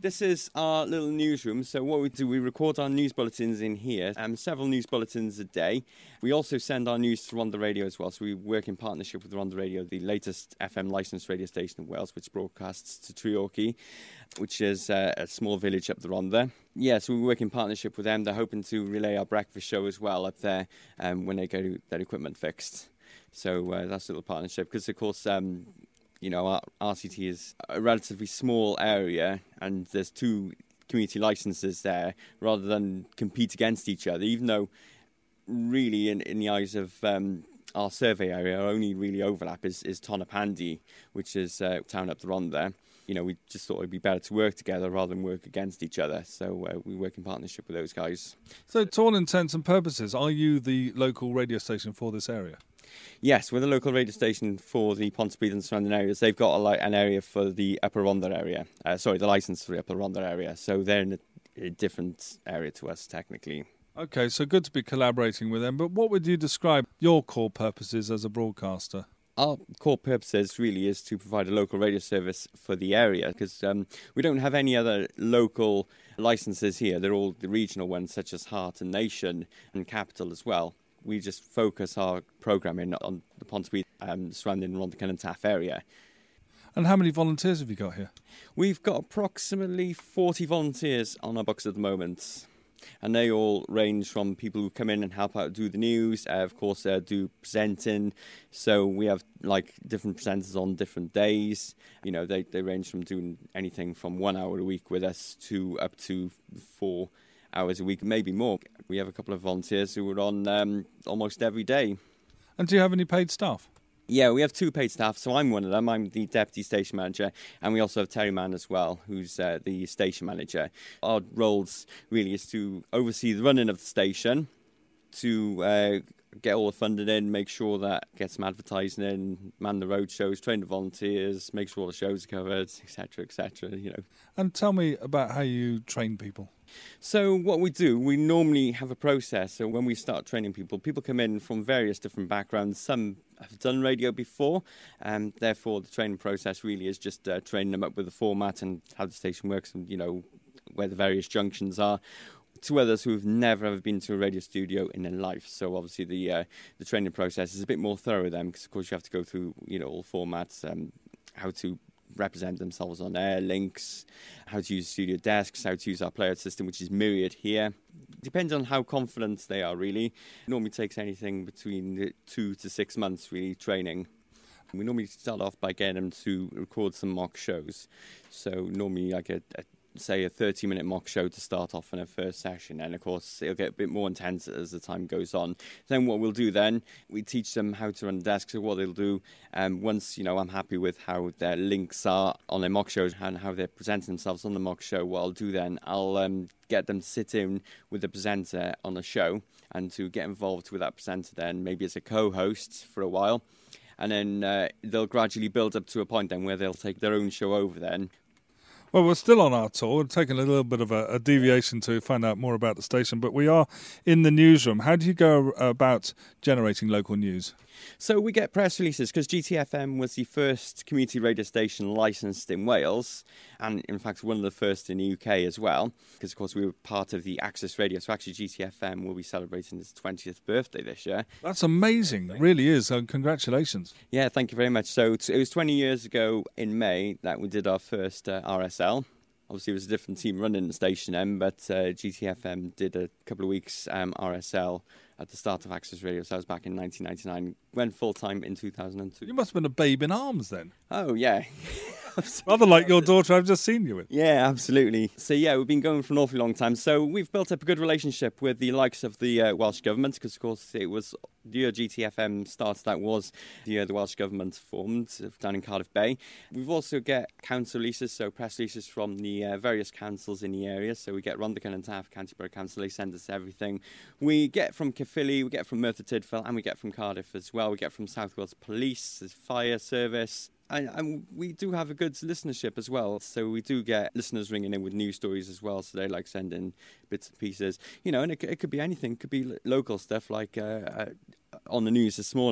This is our little newsroom. So what we do, we record our news bulletins in here, um, several news bulletins a day. We also send our news to Rhondda Radio as well. So we work in partnership with Rhondda Radio, the latest F M licensed radio station in Wales, which broadcasts to Treorchy, which is uh, a small village up the Rhondda. Yeah, so we work in partnership with them. They're hoping to relay our breakfast show as well up there um, when they get their equipment fixed. So uh, that's a little partnership because, of course, um, you know, our R C T is a relatively small area and there's two community licenses there rather than compete against each other, even though really in, in the eyes of um, our survey area, our only really overlap is, is Tonopandi, which is a uh, town up the Rhondda. You know, we just thought it'd be better to work together rather than work against each other. So uh, we work in partnership with those guys. So to all intents and purposes, are you the local radio station for this area? Yes, we're the local radio station for the Pontypridd and surrounding areas. They've got a, like, an area for the Upper Rhondda area. Uh, sorry, the licence for the Upper Rhondda area. So they're in a, a different area to us, technically. Okay, so good to be collaborating with them. But what would you describe your core purposes as a broadcaster? Our core purposes really is to provide a local radio service for the area because um, we don't have any other local licences here. They're all the regional ones such as Heart and Nation and Capital as well. We just focus our programming on the Pontypridd um, surrounding Rhondda and Taff area. And how many volunteers have you got here? We've got approximately forty volunteers on our books at the moment. And they all range from people who come in and help out do the news, uh, of course, uh, do presenting. So we have like different presenters on different days. You know, they, they range from doing anything from one hour a week with us to up to four hours a week, maybe more. We have a couple of volunteers who are on um, almost every day. And do you have any paid staff? Yeah, we have two paid staff, so I'm one of them. I'm the deputy station manager, and we also have Terry Mann as well, who's uh, the station manager. Our roles really is to oversee the running of the station, to uh, get all the funding in, make sure that get some advertising in, man the road shows, train the volunteers, make sure all the shows are covered, et cetera, et cetera. You know. And tell me about how you train people. So what we do, we normally have a process. So when we start training people, people come in from various different backgrounds. Some have done radio before, and therefore the training process really is just uh, training them up with the format and how the station works and, you know, where the various junctions are. To others who have never ever been to a radio studio in their life. So obviously the uh, the training process is a bit more thorough then because, of course, you have to go through, you know, all formats, um, how to represent themselves on air, links, how to use studio desks, how to use our player system, which is Myriad here. Depends on how confident they are, really. It normally takes anything between two to six months, really, training. We normally start off by getting them to record some mock shows. So normally like a, a say a thirty minute mock show to start off in a first session, and of course it'll get a bit more intense as the time goes on. Then what we'll do then, we teach them how to run the desk. So what they'll do, um, once you know I'm happy with how their links are on their mock shows and how they're presenting themselves on the mock show, what I'll do then, I'll um, get them to sit in with the presenter on a show and to get involved with that presenter then, maybe as a co-host for a while. And then uh, they'll gradually build up to a point then where they'll take their own show over then. Well, we're still on our tour. We're taking a little bit of a, a deviation to find out more about the station, but we are in the newsroom. How do you go about generating local news? So we get press releases because G T F M was the first community radio station licensed in Wales, and in fact one of the first in the U K as well, because of course we were part of the Access Radio. So actually G T F M will be celebrating its twentieth birthday this year. That's amazing. It really is. Uh, congratulations. Yeah, thank you very much. So it was twenty years ago in May that we did our first uh, R S L. Obviously, it was a different team running the station then, but uh, G T F M did a couple of weeks um, R S L at the start of Access Radio, so that was back in nineteen ninety-nine, went full-time in two thousand two. You must have been a babe in arms then. Oh, yeah. Rather like your daughter I've just seen you with. Yeah, absolutely. So, yeah, we've been going for an awfully long time. So we've built up a good relationship with the likes of the uh, Welsh Government, because, of course, it was the year G T F M started, that was the year the Welsh Government formed down in Cardiff Bay. We've also get council releases, so press releases from the uh, various councils in the area. So we get Rhondda and Taff County Borough Council, they send us everything. We get from Caerphilly, we get from Merthyr Tydfil, and we get from Cardiff as well. We get from South Wales Police, there's fire service. And, and we do have a good listenership as well. So we do get listeners ringing in with news stories as well. So they like sending bits and pieces. You know, and it, it could be anything. It could be local stuff like uh, uh, on the news this morning.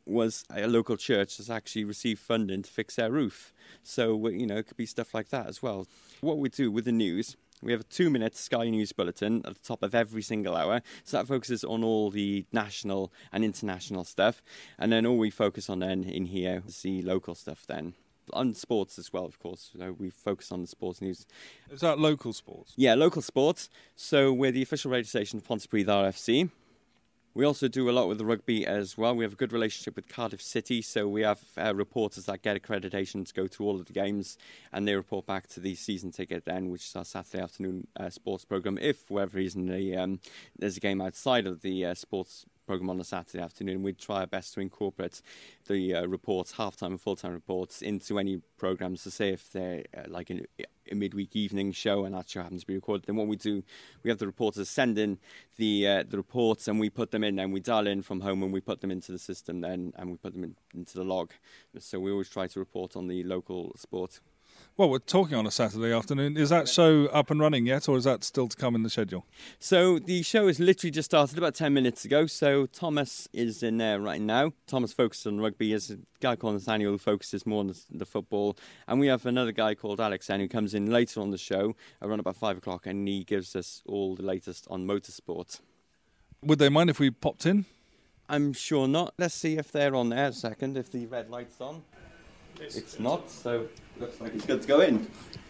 was a local church that's actually received funding to fix their roof. So, you know, it could be stuff like that as well. What we do with the news, we have a two-minute Sky News bulletin at the top of every single hour. So that focuses on all the national and international stuff. And then all we focus on then in here is the local stuff then. On sports as well, of course. You know, we focus on the sports news. Is that local sports? Yeah, local sports. So we're the official radio station of Pontypridd R F C. We also do a lot with the rugby as well. We have a good relationship with Cardiff City, so we have uh, reporters that get accreditation to go to all of the games, and they report back to the season ticket then, which is our Saturday afternoon uh, sports programme. If, for whatever reason, the, um, there's a game outside of the uh, sports programme on a Saturday afternoon, we'd try our best to incorporate the uh, reports, half-time and full-time reports, into any programmes. To say if they're uh, like a, a midweek evening show and that show happens to be recorded, then what we do, we have the reporters send in the uh, the reports and we put them in, and we dial in from home and we put them into the system then, and we put them in, into the log. So we always try to report on the local sport. Well, we're talking on a Saturday afternoon. Is that show up and running yet, or is that still to come in the schedule? So the show has literally just started about ten minutes ago. So Thomas is in there right now. Thomas focuses on rugby. There's a guy called Nathaniel who focuses more on the, the football. And we have another guy called Alex who comes in later on the show, around about five o'clock, and he gives us all the latest on motorsport. Would they mind if we popped in? I'm sure not. Let's see if they're on there a second, if the red light's on. It's, it's not, so looks like it's good to go in.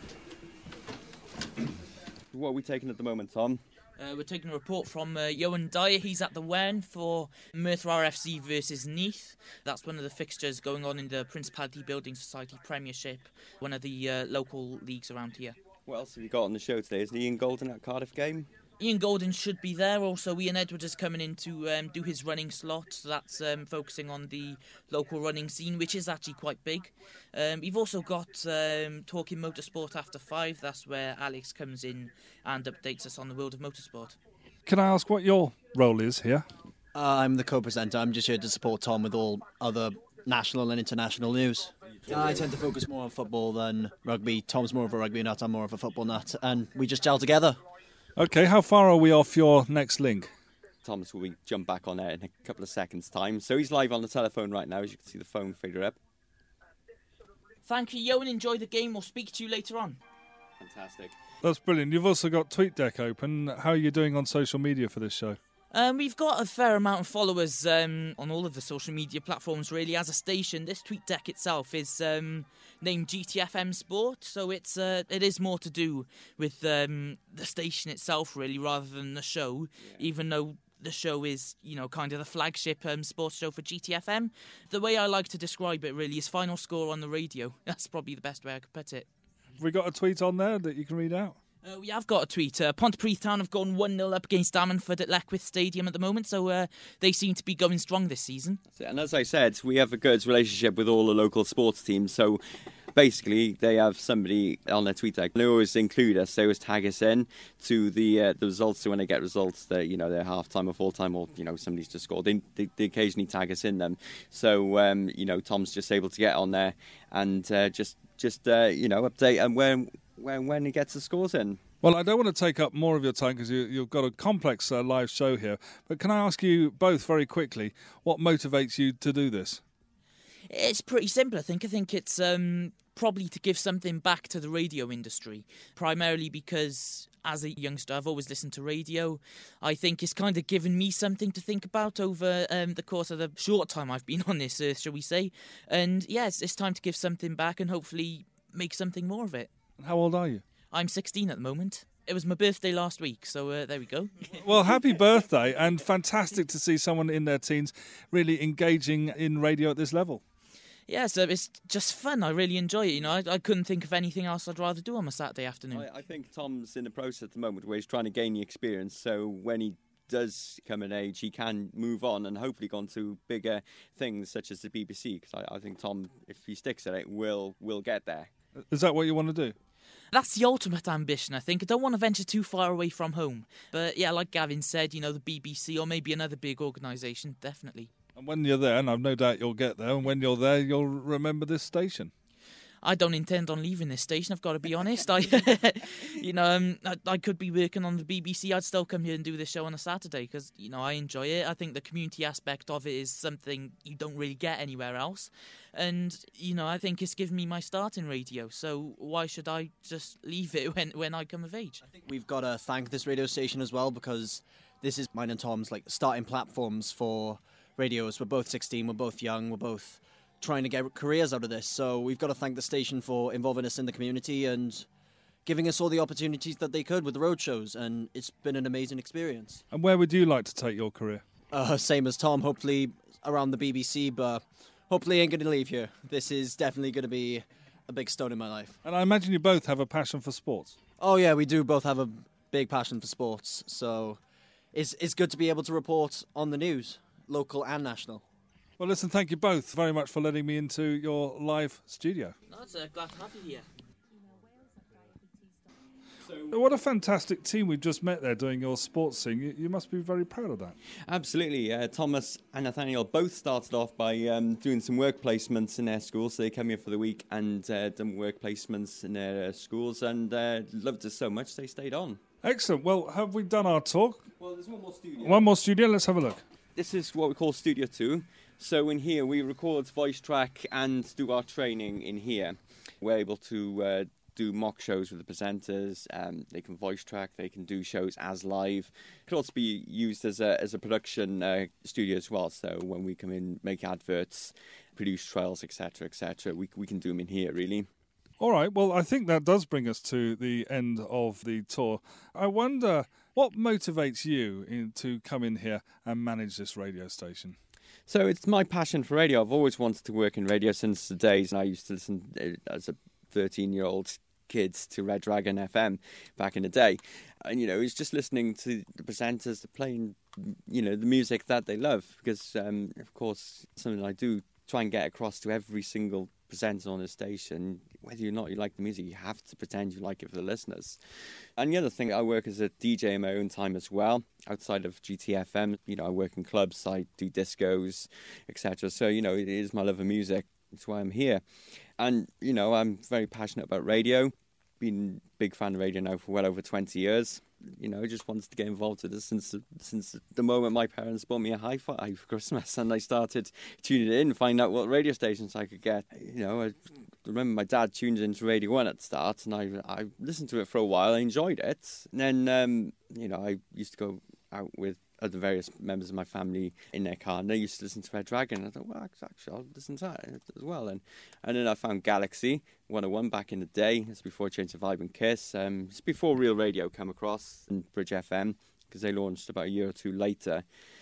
What are we taking at the moment, Tom? Uh, we're taking a report from uh, Johan Dyer. He's at the Wen for Merthyr R F C versus Neath. That's one of the fixtures going on in the Principality Building Society Premiership, one of the uh, local leagues around here. What else have you got on the show today? Is Ian Golden at Cardiff game? Ian Golden should be there. Also, Ian Edwards is coming in to um, do his running slot. So that's um, focusing on the local running scene, which is actually quite big. Um, you've also got um, Talking Motorsport after five. That's where Alex comes in and updates us on the world of motorsport. Can I ask what your role is here? Uh, I'm the co-presenter. I'm just here to support Tom with all other national and international news. I tend to focus more on football than rugby. Tom's more of a rugby nut, I'm more of a football nut, and we just gel together. Okay, how far are we off your next link? Thomas will be jump back on there in a couple of seconds' time. So he's live on the telephone right now, as you can see the phone figure up. Thank you, Johan. Enjoy the game. We'll speak to you later on. Fantastic. That's brilliant. You've also got TweetDeck open. How are you doing on social media for this show? Um, we've got a fair amount of followers um, on all of the social media platforms, really. As a station, this TweetDeck itself is um, named G T F M Sport, so it's uh, it is more to do with um, the station itself, really, rather than the show, yeah. Even though the show is, you know, kind of the flagship um, sports show for G T F M. The way I like to describe it, really, is final score on the radio. That's probably the best way I could put it. Have we got a tweet on there that you can read out? Uh, we have got a tweet. Uh, Pontypridd Town have gone one nil up against Ammanford at Leckwith Stadium at the moment, so uh, they seem to be going strong this season. And as I said, we have a good relationship with all the local sports teams, so basically they have somebody on their tweet deck. They always include us, they always tag us in to the uh, the results, so when they get results, that you know, they're half-time or full-time, or you know, somebody's just scored, they, they, they occasionally tag us in them. So, um, you know, Tom's just able to get on there and uh, just, just uh, you know, update and when... when when he gets the scores in. Well, I don't want to take up more of your time because you, you've got a complex uh, live show here, but can I ask you both very quickly, what motivates you to do this? It's pretty simple, I think. I think it's um, probably to give something back to the radio industry, primarily because as a youngster I've always listened to radio. I think it's kind of given me something to think about over um, the course of the short time I've been on this earth, shall we say. And yes, it's time to give something back and hopefully make something more of it. How old are you? I'm sixteen at the moment. It was my birthday last week, so uh, there we go. Well, happy birthday, and fantastic to see someone in their teens really engaging in radio at this level. Yeah, so it's just fun. I really enjoy it. You know, I, I couldn't think of anything else I'd rather do on a Saturday afternoon. I, I think Tom's in the process at the moment where he's trying to gain the experience, so when he does come in age, he can move on and hopefully go on to bigger things such as the B B C, because I, I think Tom, if he sticks at it, will will get there. Is that what you want to do? That's the ultimate ambition, I think. I don't want to venture too far away from home. But yeah, like Gavin said, you know, the B B C or maybe another big organisation, definitely. And when you're there, and I've no doubt you'll get there, and when you're there, you'll remember this station. I don't intend on leaving this station. I've got to be honest. I, you know, um, I, I could be working on the B B C. I'd still come here and do this show on a Saturday because you know I enjoy it. I think the community aspect of it is something you don't really get anywhere else, and you know I think it's given me my start in radio. So why should I just leave it when when I come of age? I think we've got to thank this radio station as well because this is mine and Tom's like starting platforms for radios. We're both sixteen. We're both young. We're both trying to get careers out of this. So we've got to thank the station for involving us in the community and giving us all the opportunities that they could with the road shows. And it's been an amazing experience. And where would you like to take your career? Uh, same as Tom, hopefully around the B B C, but hopefully I ain't going to leave here. This is definitely going to be a big stone in my life. And I imagine you both have a passion for sports. Oh yeah, we do both have a big passion for sports. So it's, it's good to be able to report on the news, local and national. Well, listen, thank you both very much for letting me into your live studio. No, it's uh, glad to have you here. So, what a fantastic team we've just met there doing your sports thing. You, you must be very proud of that. Absolutely. Uh, Thomas and Nathaniel both started off by um, doing some work placements in their schools. So they came here for the week and uh, done work placements in their uh, schools and uh, loved us so much they stayed on. Excellent. Well, have we done our talk? Well, there's one more studio. One more studio. Let's have a look. This is what we call Studio two. So in here we record voice track and do our training in here. We're able to uh, do mock shows with the presenters. Um, they can voice track. They can do shows as live. It could also be used as a as a production uh, studio as well. So when we come in, make adverts, produce trials, et cetera, et cetera, we we can do them in here really. All right. Well, I think that does bring us to the end of the tour. I wonder what motivates you in, to come in here and manage this radio station. So it's my passion for radio. I've always wanted to work in radio since the days I used to listen as a thirteen-year-old kid to Red Dragon F M back in the day. And, you know, it's just listening to the presenters playing, you know, the music that they love. Because, um, of course, something I do try and get across to every single presenter on the station, whether or not you like the music, you have to pretend you like it for the listeners. And the other thing, I work as a D J in my own time as well, outside of G T F M. You know, I work in clubs, I do discos, et cetera. So, you know, it is my love of music. That's why I'm here. And, you know, I'm very passionate about radio. Been a big fan of radio now for well over twenty years. You know, I just wanted to get involved with this since since the moment my parents bought me a hi-fi for Christmas, and I started tuning in, find out what radio stations I could get. You know, I remember my dad tuned into Radio One at the start, and I I listened to it for a while. I enjoyed it, and then um, you know, I used to go out with other various members of my family in their car, and they used to listen to Red Dragon. I thought, well, actually, I'll listen to that as well. And and then I found Galaxy one oh one back in the day. It's before I changed to Vibe and Kiss. Um, it's before Real Radio came across and Bridge F M, because they launched about a year or two later.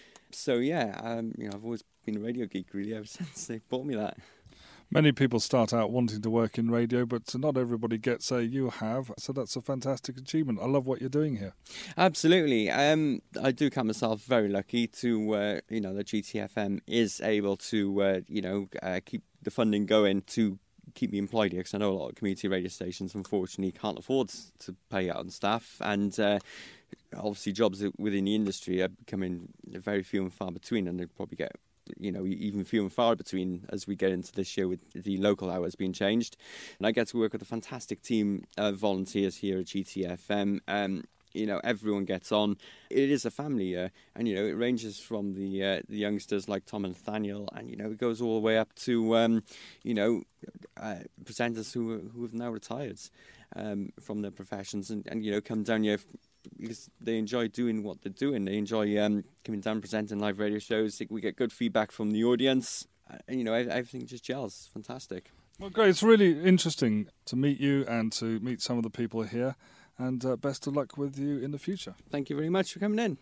So yeah, um, you know, I've always been a radio geek really ever since they bought me that. Many people start out wanting to work in radio, but not everybody gets a you have, so that's a fantastic achievement. I love what you're doing here. Absolutely. Um, I do count myself very lucky to, uh, you know, that G T F M is able to, uh, you know, uh, keep the funding going to keep me employed here, because I know a lot of community radio stations unfortunately can't afford to pay out on staff, and uh, obviously jobs within the industry are becoming very few and far between, and they probably get, you know, even few and far between as we get into this year with the local hours being changed. And I get to work with a fantastic team of volunteers here at G T F M. Um, you know, everyone gets on. It is a family year, and you know, it ranges from the uh, the youngsters like Tom and Nathaniel, and you know, it goes all the way up to um, you know, uh, presenters who who have now retired um, from their professions, and, and you know, come down here because they enjoy doing what they're doing. They enjoy um, coming down, presenting live radio shows. We get good feedback from the audience. Uh, and, you know, everything just gels. It's fantastic. Well, great. It's really interesting to meet you and to meet some of the people here. And uh, best of luck with you in the future. Thank you very much for coming in.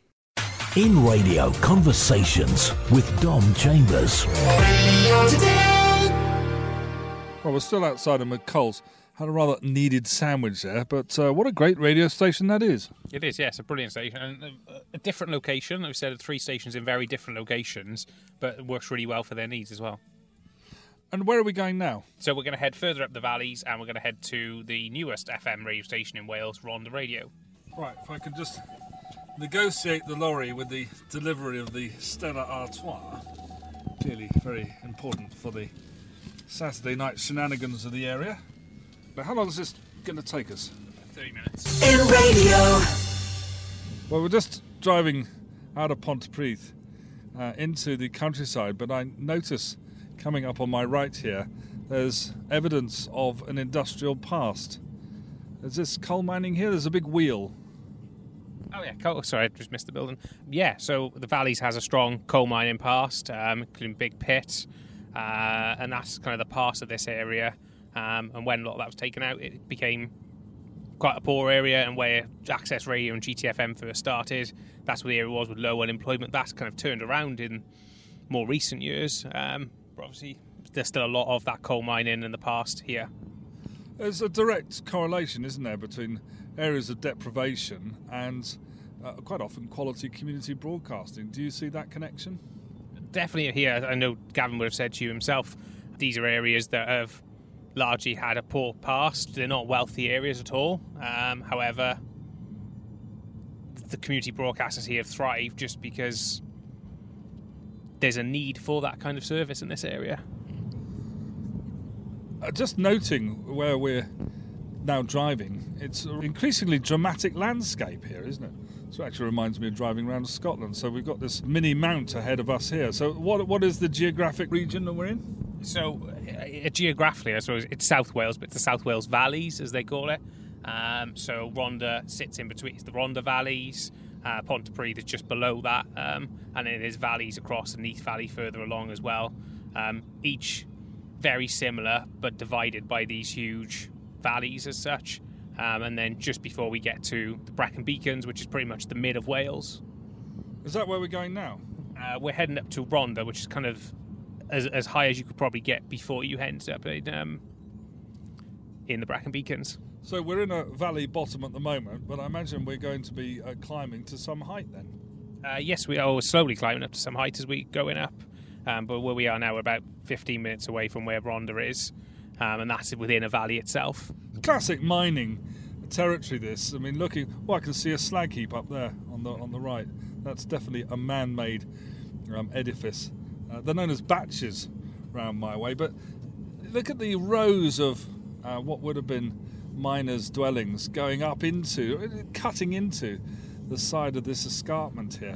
In Radio Conversations with Dom Chambers. Radio Today. Well, we're still outside of McColl's. Had a rather needed sandwich there, but uh, what a great radio station that is. It is, yes, a brilliant station. And a, a different location. Like we said, three stations in very different locations, but it works really well for their needs as well. And where are we going now? So we're going to head further up the valleys, and we're going to head to the newest F M radio station in Wales, Rhondda Radio. Right, if I could just negotiate the lorry with the delivery of the Stella Artois. Clearly very important for the Saturday night shenanigans of the area. Now, how long is this going to take us? thirty minutes. In radio. Well, we're just driving out of Pontypridd uh, into the countryside, but I notice coming up on my right here, there's evidence of an industrial past. Is this coal mining here? There's a big wheel. Oh yeah, coal. Sorry, I just missed the building. Yeah, so the Valleys has a strong coal mining past, um, including Big Pit, uh, and that's kind of the past of this area. Um, and when a lot of that was taken out, it became quite a poor area, and where Access Radio and G T F M first started, that's where the area was with low unemployment. That's kind of turned around in more recent years. Um, but obviously, there's still a lot of that coal mining in the past here. There's a direct correlation, isn't there, between areas of deprivation and uh, quite often quality community broadcasting. Do you see that connection? Definitely here. I know Gavin would have said to you himself, these are areas that have largely had a poor past. They're not wealthy areas at all. Um, however, the community broadcasters here have thrived just because there's a need for that kind of service in this area. Uh, just noting where we're now driving, it's an increasingly dramatic landscape here, isn't it? So it actually reminds me of driving around Scotland. So we've got this mini mount ahead of us here. So what what is the geographic region that we're in? So uh, geographically, I suppose it's South Wales, but it's the South Wales Valleys, as they call it. Um, so Rhondda sits in between. It's the Rhondda Valleys. Uh, Pontypridd is just below that. Um, and then there's valleys across the Neath Valley further along as well. Um, each very similar, but divided by these huge valleys as such. Um, and then just before we get to the Brecon Beacons, which is pretty much the mid of Wales. Is that where we're going now? Uh, we're heading up to Rhondda, which is kind of as, as high as you could probably get before you end up in, um, in the Brecon Beacons. So we're in a valley bottom at the moment, but I imagine we're going to be uh, climbing to some height then? Uh, yes, we are slowly climbing up to some height as we going up. Um, but where we are now, we're about fifteen minutes away from where Rhondda is, um, and that's within a valley itself. Classic mining territory, this. I mean, looking, well, I can see a slag heap up there on the on the right. That's definitely a man-made um, edifice. Uh, they're known as batches round my way, but look at the rows of uh, what would have been miners' dwellings going up into, cutting into the side of this escarpment here.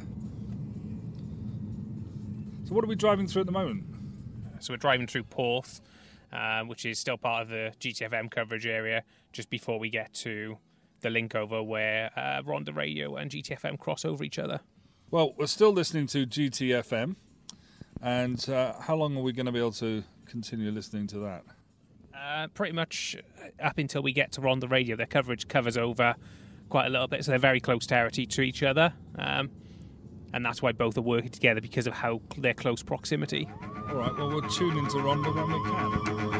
So what are we driving through at the moment? So we're driving through Porth, uh, which is still part of the G T F M coverage area, just before we get to the link over where uh, Rhondda Radio and G T F M cross over each other. Well, we're still listening to G T F M, and uh, how long are we going to be able to continue listening to that? Uh, pretty much up until we get to Rhondda Radio. Their coverage covers over quite a little bit, so they're very close territory to each other. Um, And that's why both are working together, because of how their close proximity. All right, well, we'll tune into Rhondda when we can.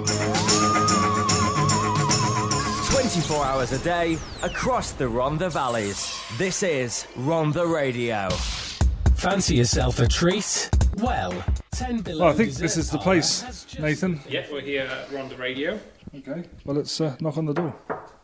twenty-four hours a day, across the Rhondda Valleys. This is Rhondda Radio. Fancy yourself a treat? Well, ten below. Well, I think this is the place, Nathan. Yeah, we're here at Rhondda Radio. Okay, well, let's uh, knock on the door.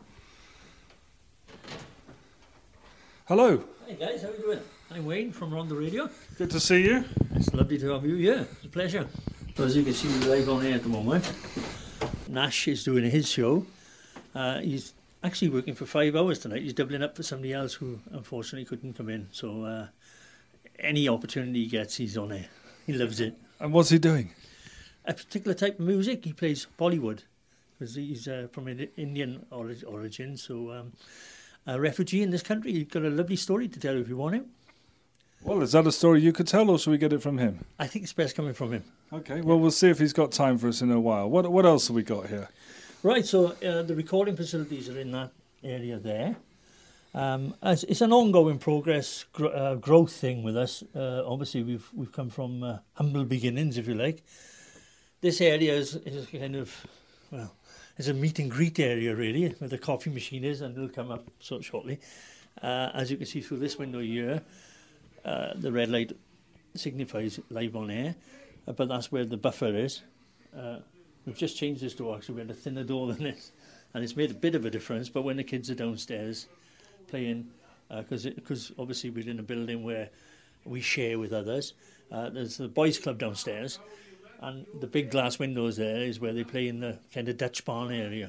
Hello. Hey guys, how are you doing? I'm Wayne from Rhondda Radio. Good to see you. It's lovely to have you, yeah. It's a pleasure. So as you can see, we're live on air at the moment. Nash is doing his show. Uh, he's actually working for five hours tonight. He's doubling up for somebody else who unfortunately couldn't come in. So uh, any opportunity he gets, he's on air. He loves it. And what's he doing? A particular type of music. He plays Bollywood, because he's uh, from an Indian ori- origin. So um, a refugee in this country. He's got a lovely story to tell if you want it. Well, is that a story you could tell, or should we get it from him? I think it's best coming from him. Okay, well, we'll see if he's got time for us in a while. What what else have we got here? Right, so uh, the recording facilities are in that area there. Um, it's, it's an ongoing progress, gr- uh, growth thing with us. Uh, obviously, we've we've come from uh, humble beginnings, if you like. This area is, is kind of, well, it's a meet and greet area, really, where the coffee machine is, and it'll come up so shortly. Uh, as you can see through this window here, Uh, the red light signifies live on air, uh, but that's where the buffer is. Uh, we've just changed this door, actually. We had a thinner door than this, and it's made a bit of a difference. But when the kids are downstairs playing, because uh, because obviously we're in a building where we share with others, uh, there's the boys' club downstairs, and the big glass windows there is where they play in the kind of Dutch barn area.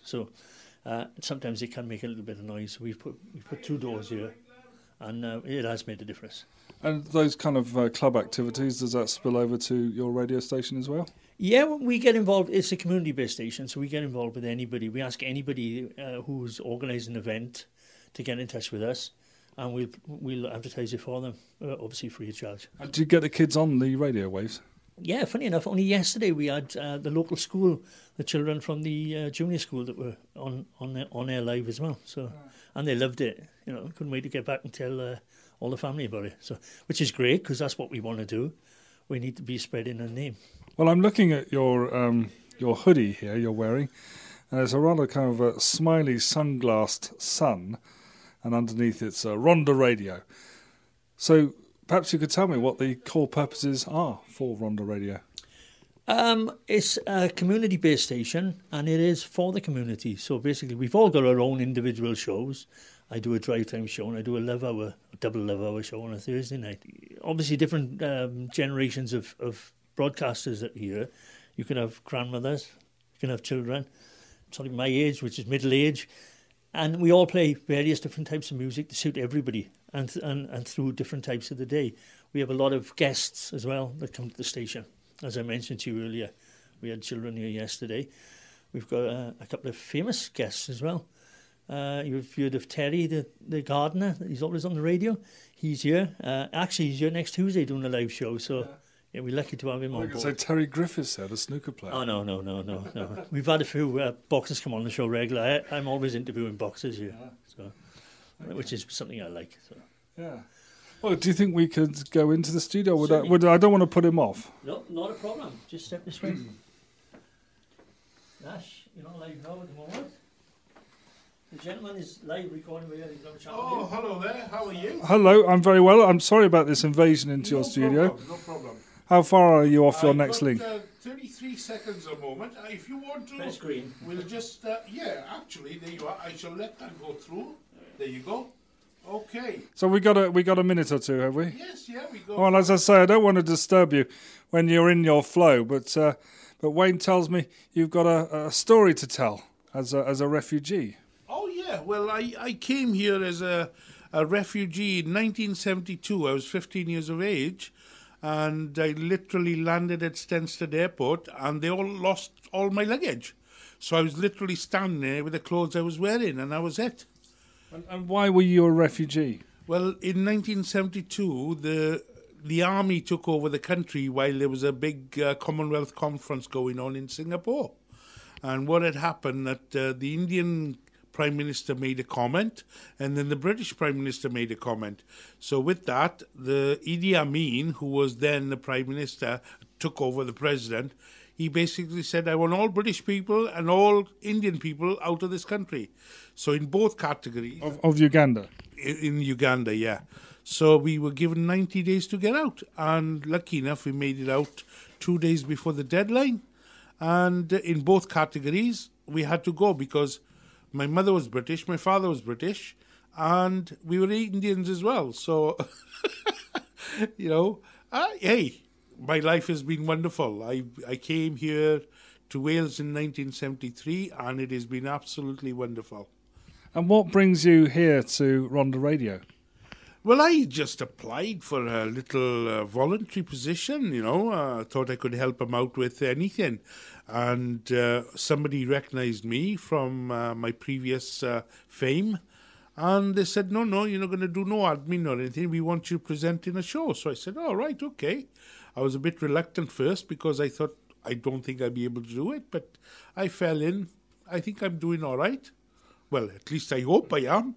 So uh, sometimes it can make a little bit of noise. So we've put we've put two doors here, and uh, it has made a difference. And those kind of uh, club activities, does that spill over to your radio station as well? Yeah, we get involved. It's a community-based station, so we get involved with anybody. We ask anybody uh, who's organised an event to get in touch with us, and we'll we'll advertise it for them, uh, obviously free of charge. And do you get the kids on the radio waves? Yeah, funny enough, only yesterday we had uh, the local school, the children from the uh, junior school that were on on on air live as well. So, and they loved it. You know, couldn't wait to get back and tell uh, all the family about it. So, which is great because that's what we want to do. We need to be spreading a name. Well, I'm looking at your um, your hoodie here you're wearing, and it's a rather kind of a smiley sunglassed sun, and underneath it's a Rhondda Radio. So perhaps you could tell me what the core purposes are for Rhondda Radio. Um, it's a community-based station, and it is for the community. So basically, we've all got our own individual shows. I do a drive time show, and I do a love hour, a double love hour show on a Thursday night. Obviously, different um, generations of, of broadcasters that are here. You can have grandmothers, you can have children, sort of my age, which is middle age, and we all play various different types of music to suit everybody, and and and through different types of the day. We have a lot of guests as well that come to the station. As I mentioned to you earlier, we had children here yesterday. We've got uh, a couple of famous guests as well. Uh, you've heard of Terry, the, the gardener. He's always on the radio. He's here. Uh, actually, he's here next Tuesday doing a live show. So, yeah, yeah we're lucky to have him I on could board. say Terry Griffiths there, the snooker player. Oh, no, no, no, no, no. We've had a few uh, boxers come on the show regularly. I, I'm always interviewing boxers here, yeah. so okay. which is something I like. So. Yeah. Well, do you think we could go into the studio? Would I, Certainly. would I don't want to put him off. No, not a problem. Just step this way. Nash, you're not live now at the moment. The gentleman is live recording with you. He's gonna chat with Oh, you. hello there. How are you? Hello, I'm very well. I'm sorry about this invasion into your No studio. problem, no problem. How far are you off your I've next got, link? Uh, thirty-three seconds a moment. Uh, if you want to, Press green. we'll just, uh, yeah, actually, there you are. I shall let that go through. There you go. Okay. So we got a we got a minute or two, have we? Yes, yeah, we go. Well, as I say, I don't want to disturb you when you're in your flow, but uh, but Wayne tells me you've got a, a story to tell as a, as a refugee. Oh, yeah. Well, I, I came here as a, a refugee in nineteen seventy-two. I was fifteen years of age, and I literally landed at Stansted Airport, and they all lost all my luggage. So I was literally standing there with the clothes I was wearing, and that was it. And, and why were you a refugee? Well, in nineteen seventy-two, the the army took over the country while there was a big uh, Commonwealth conference going on in Singapore. And what had happened that uh, the Indian Prime Minister made a comment, and then the British Prime Minister made a comment. So with that, the Idi Amin, who was then the Prime Minister, took over the President. He basically said, I want all British people and all Indian people out of this country. So in both categories. Of, of Uganda? In, in Uganda, yeah. So we were given ninety days to get out. And lucky enough, we made it out two days before the deadline. And in both categories, we had to go because my mother was British, my father was British, and we were Indians as well. So, you know, uh, hey, my life has been wonderful. I I came here to Wales in nineteen seventy-three, and it has been absolutely wonderful. And what brings you here to Rhondda Radio? Well, I just applied for a little uh, voluntary position, you know. I uh, thought I could help them out with anything. And uh, somebody recognised me from uh, my previous uh, fame. And they said, no, no, you're not going to do no admin or anything. We want you to present in a show. So I said, all right, okay. I was a bit reluctant first because I thought, I don't think I'd be able to do it. But I fell in. I think I'm doing all right. Well, at least I hope I am.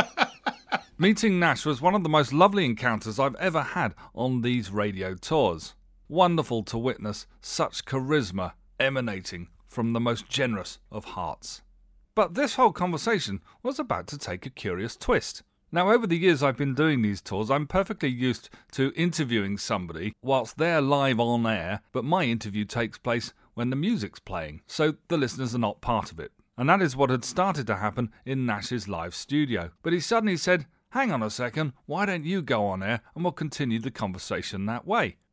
Meeting Nash was one of the most lovely encounters I've ever had on these radio tours. Wonderful to witness such charisma emanating from the most generous of hearts. But this whole conversation was about to take a curious twist. Now, over the years I've been doing these tours, I'm perfectly used to interviewing somebody whilst they're live on air, but my interview takes place when the music's playing, so the listeners are not part of it. And that is what had started to happen in Nash's live studio. But he suddenly said, hang on a second, why don't you go on air and we'll continue the conversation that way?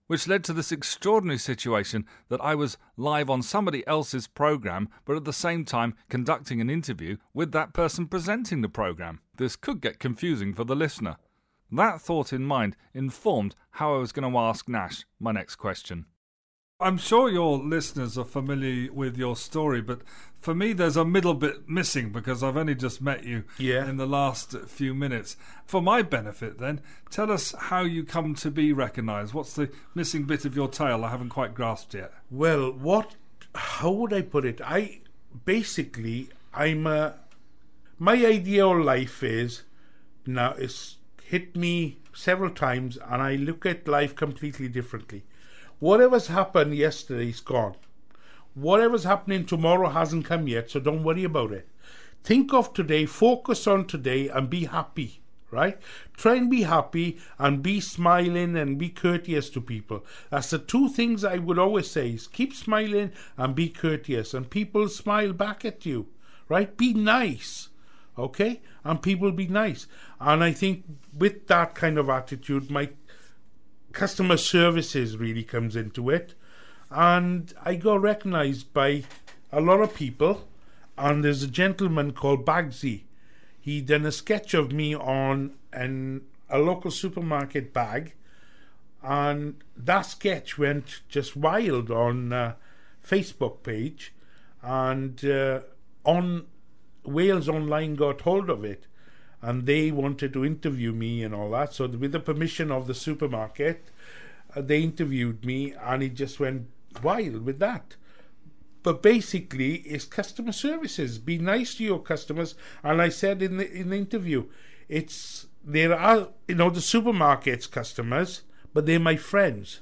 which led to this extraordinary situation that I was live on somebody else's programme, but at the same time conducting an interview with that person presenting the programme. This could get confusing for the listener. That thought in mind informed how I was going to ask Nash my next question. I'm sure your listeners are familiar with your story, but for me there's a middle bit missing because I've only just met you yeah. in the last few minutes. For my benefit then, tell us how you come to be recognised. What's the missing bit of your tale I haven't quite grasped yet? Well, what, how would I put it? I, basically, I'm a, my ideal life is, now it's hit me several times and I look at life completely differently. Whatever's happened yesterday is gone. Whatever's happening tomorrow hasn't come yet, so don't worry about it. Think of today, focus on today and be happy, right? Try and be happy and be smiling and be courteous to people. That's the two things I would always say is keep smiling and be courteous and people smile back at you, right? Be nice, okay? And people be nice. And I think with that kind of attitude, my customer services really comes into it, and I got recognised by a lot of people. And there's a gentleman called Bagsy. He done a sketch of me on an, a local supermarket bag, and that sketch went just wild on uh, Facebook page, and uh, on Wales Online got hold of it. And they wanted to interview me and all that. So with the permission of the supermarket, uh, they interviewed me and it just went wild with that. But basically, it's customer services. Be nice to your customers. And I said in the, in the interview, it's there are, you know, the supermarket's customers, but they're my friends,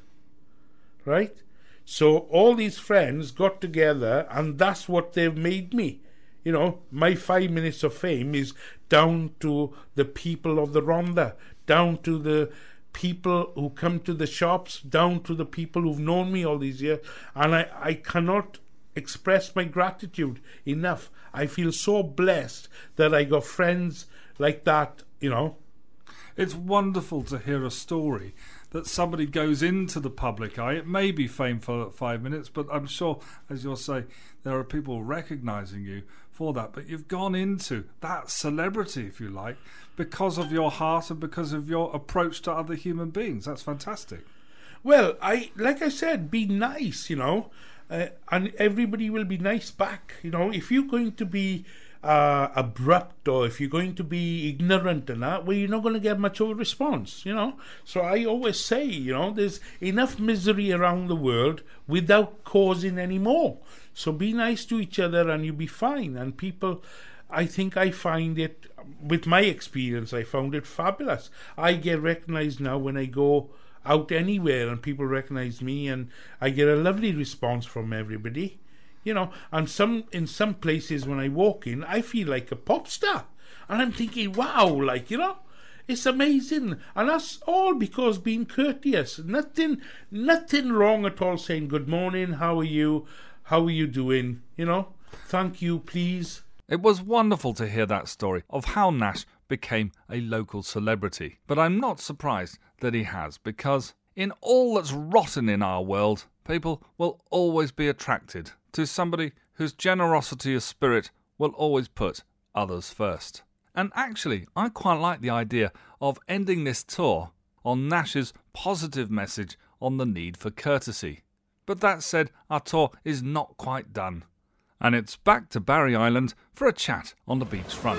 right? So all these friends got together and that's what they've made me. You know, my five minutes of fame is down to the people of the Rhondda, down to the people who come to the shops, down to the people who've known me all these years. And I, I cannot express my gratitude enough. I feel so blessed that I got friends like that, you know. It's wonderful to hear a story that somebody goes into the public eye. It may be fame for five minutes, but I'm sure, as you'll say, there are people recognising you for that. But you've gone into that celebrity, if you like, because of your heart and because of your approach to other human beings. That's fantastic. Well, I like I said, be nice, you know, uh, and everybody will be nice back. You know, if you're going to be Uh, abrupt or if you're going to be ignorant and that, well, you're not going to get much of a response, you know. So I always say, you know, there's enough misery around the world without causing any more. So be nice to each other and you'll be fine. And people, I think I find it, with my experience, I found it fabulous. I get recognized now when I go out anywhere and people recognize me, and I get a lovely response from everybody. You know, and some in some places when I walk in, I feel like a pop star. And I'm thinking, wow, like, you know, it's amazing. And that's all because being courteous. Nothing nothing wrong at all saying good morning, how are you, how are you doing, you know, thank you, please. It was wonderful to hear that story of how Nash became a local celebrity. But I'm not surprised that he has, because in all that's rotten in our world, people will always be attracted to somebody whose generosity of spirit will always put others first. And actually, I quite like the idea of ending this tour on Nash's positive message on the need for courtesy. But that said, our tour is not quite done. And it's back to Barry Island for a chat on the beachfront.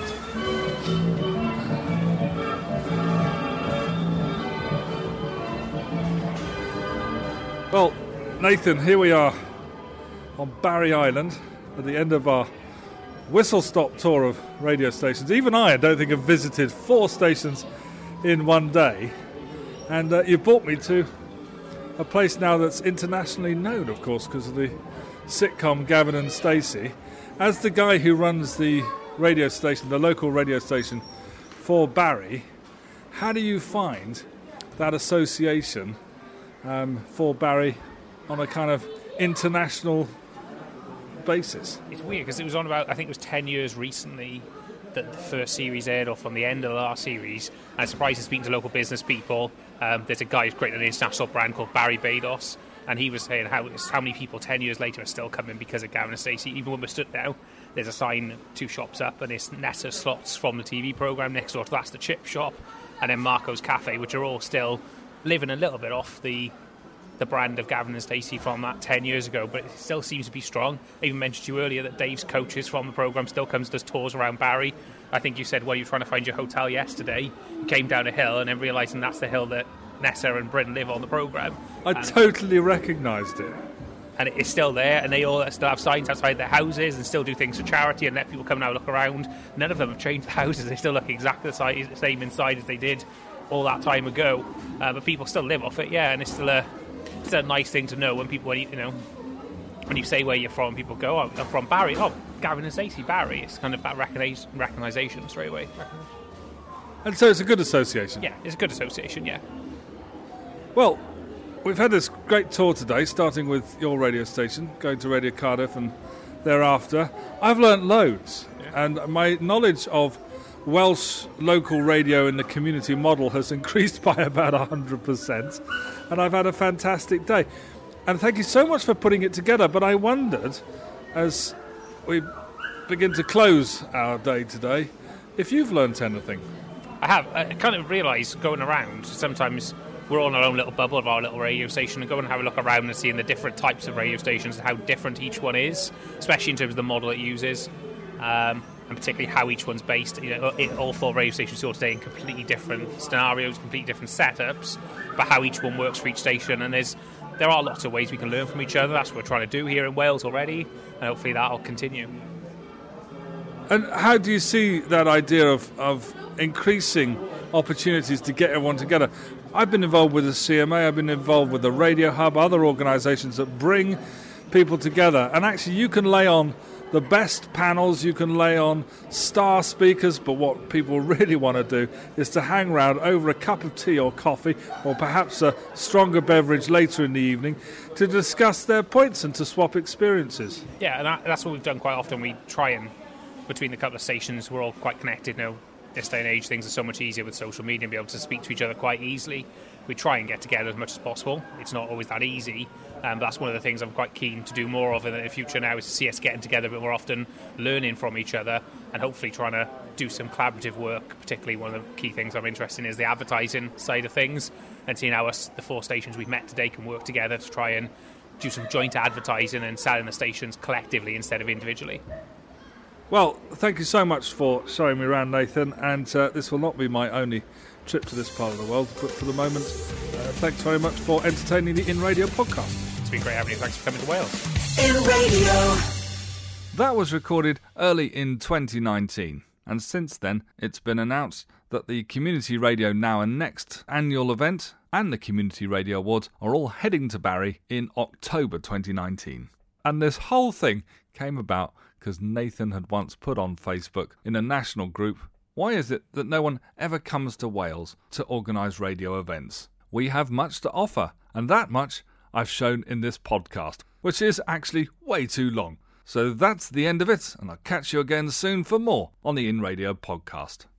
Well, Nathan, here we are on Barry Island at the end of our whistle-stop tour of radio stations. Even I, I don't think, have visited four stations in one day. And uh, you brought me to a place now that's internationally known, of course, because of the sitcom Gavin and Stacey. As the guy who runs the radio station, the local radio station for Barry, how do you find that association um, for Barry on a kind of international basis? It's weird because it was on about, I think it was ten years recently that the first series aired or from the end of the last series. And I'm surprised in speaking to local business people. Um, there's a guy who's created an international brand called Barry Bados, and he was saying how how many people ten years later are still coming because of Gavin and Stacey. Even when we're stood now, there's a sign two shops up, and it's Nessa Slots from the T V programme. Next door to that's the chip shop, and then Marco's Cafe, which are all still living a little bit off the the brand of Gavin and Stacey from that ten years ago, but it still seems to be strong. I even mentioned to you earlier that Dave's coaches from the programme still comes does tours around Barry. I think you said while you were trying to find your hotel yesterday, you came down a hill and then realising that's the hill that Nessa and Bryn live on the programme. I and, totally recognised it. And it's still there, and they all still have signs outside their houses and still do things for charity and let people come and have a look around. None of them have changed the houses. They still look exactly the size, same inside as they did all that time ago. Uh, but people still live off it, yeah, and it's still a It's a nice thing to know when people, when you, you know, when you say where you're from, people go, oh, I'm from Barry. Oh, Gavin and Stacey, Barry. It's kind of that recognition, recognition straight away. And so it's a good association. Yeah, it's a good association, yeah. Well, we've had this great tour today, starting with your radio station, going to Radio Cardiff and thereafter. I've learnt loads, yeah. And my knowledge of Welsh local radio in the community model has increased by about one hundred percent, and I've had a fantastic day. And thank you so much for putting it together, but I wondered, as we begin to close our day today, if you've learnt anything. I have. I kind of realised going around, sometimes we're all in our own little bubble of our little radio station, and go and have a look around and seeing the different types of radio stations and how different each one is, especially in terms of the model it uses. Um, and particularly how each one's based. You know, it, all four radio stations sort of stay in completely different scenarios, completely different setups, but how each one works for each station. And there's there are lots of ways we can learn from each other. That's what we're trying to do here in Wales already, and hopefully that'll continue. And how do you see that idea of, of increasing opportunities to get everyone together? I've been involved with the C M A, I've been involved with the Radio Hub, other organisations that bring people together. And actually you can lay on the best panels, you can lay on star speakers, but what people really want to do is to hang around over a cup of tea or coffee, or perhaps a stronger beverage later in the evening, to discuss their points and to swap experiences. Yeah, and that, that's what we've done quite often. We try and, between the couple of stations, we're all quite connected now. This day and age, things are so much easier with social media and be able to speak to each other quite easily. We try and get together as much as possible. It's not always that easy, um, but that's one of the things I'm quite keen to do more of in the future now, is to see us getting together a bit more often, learning from each other, and hopefully trying to do some collaborative work. Particularly one of the key things I'm interested in is the advertising side of things, and seeing how us, the four stations we've met today, can work together to try and do some joint advertising and selling the stations collectively instead of individually. Well, thank you so much for showing me around, Nathan, and uh, this will not be my only trip to this part of the world, but for the moment, uh, thanks very much for entertaining the In Radio podcast. It's been great having you. Thanks for coming to Wales. In Radio. That was recorded early in twenty nineteen, and since then it's been announced that the Community Radio Now and Next annual event and the Community Radio Awards are all heading to Barry in October twenty nineteen. And this whole thing came about because Nathan had once put on Facebook in a national group, why is it that no one ever comes to Wales to organise radio events? We have much to offer, and that much I've shown in this podcast, which is actually way too long. So that's the end of it, and I'll catch you again soon for more on the In Radio podcast.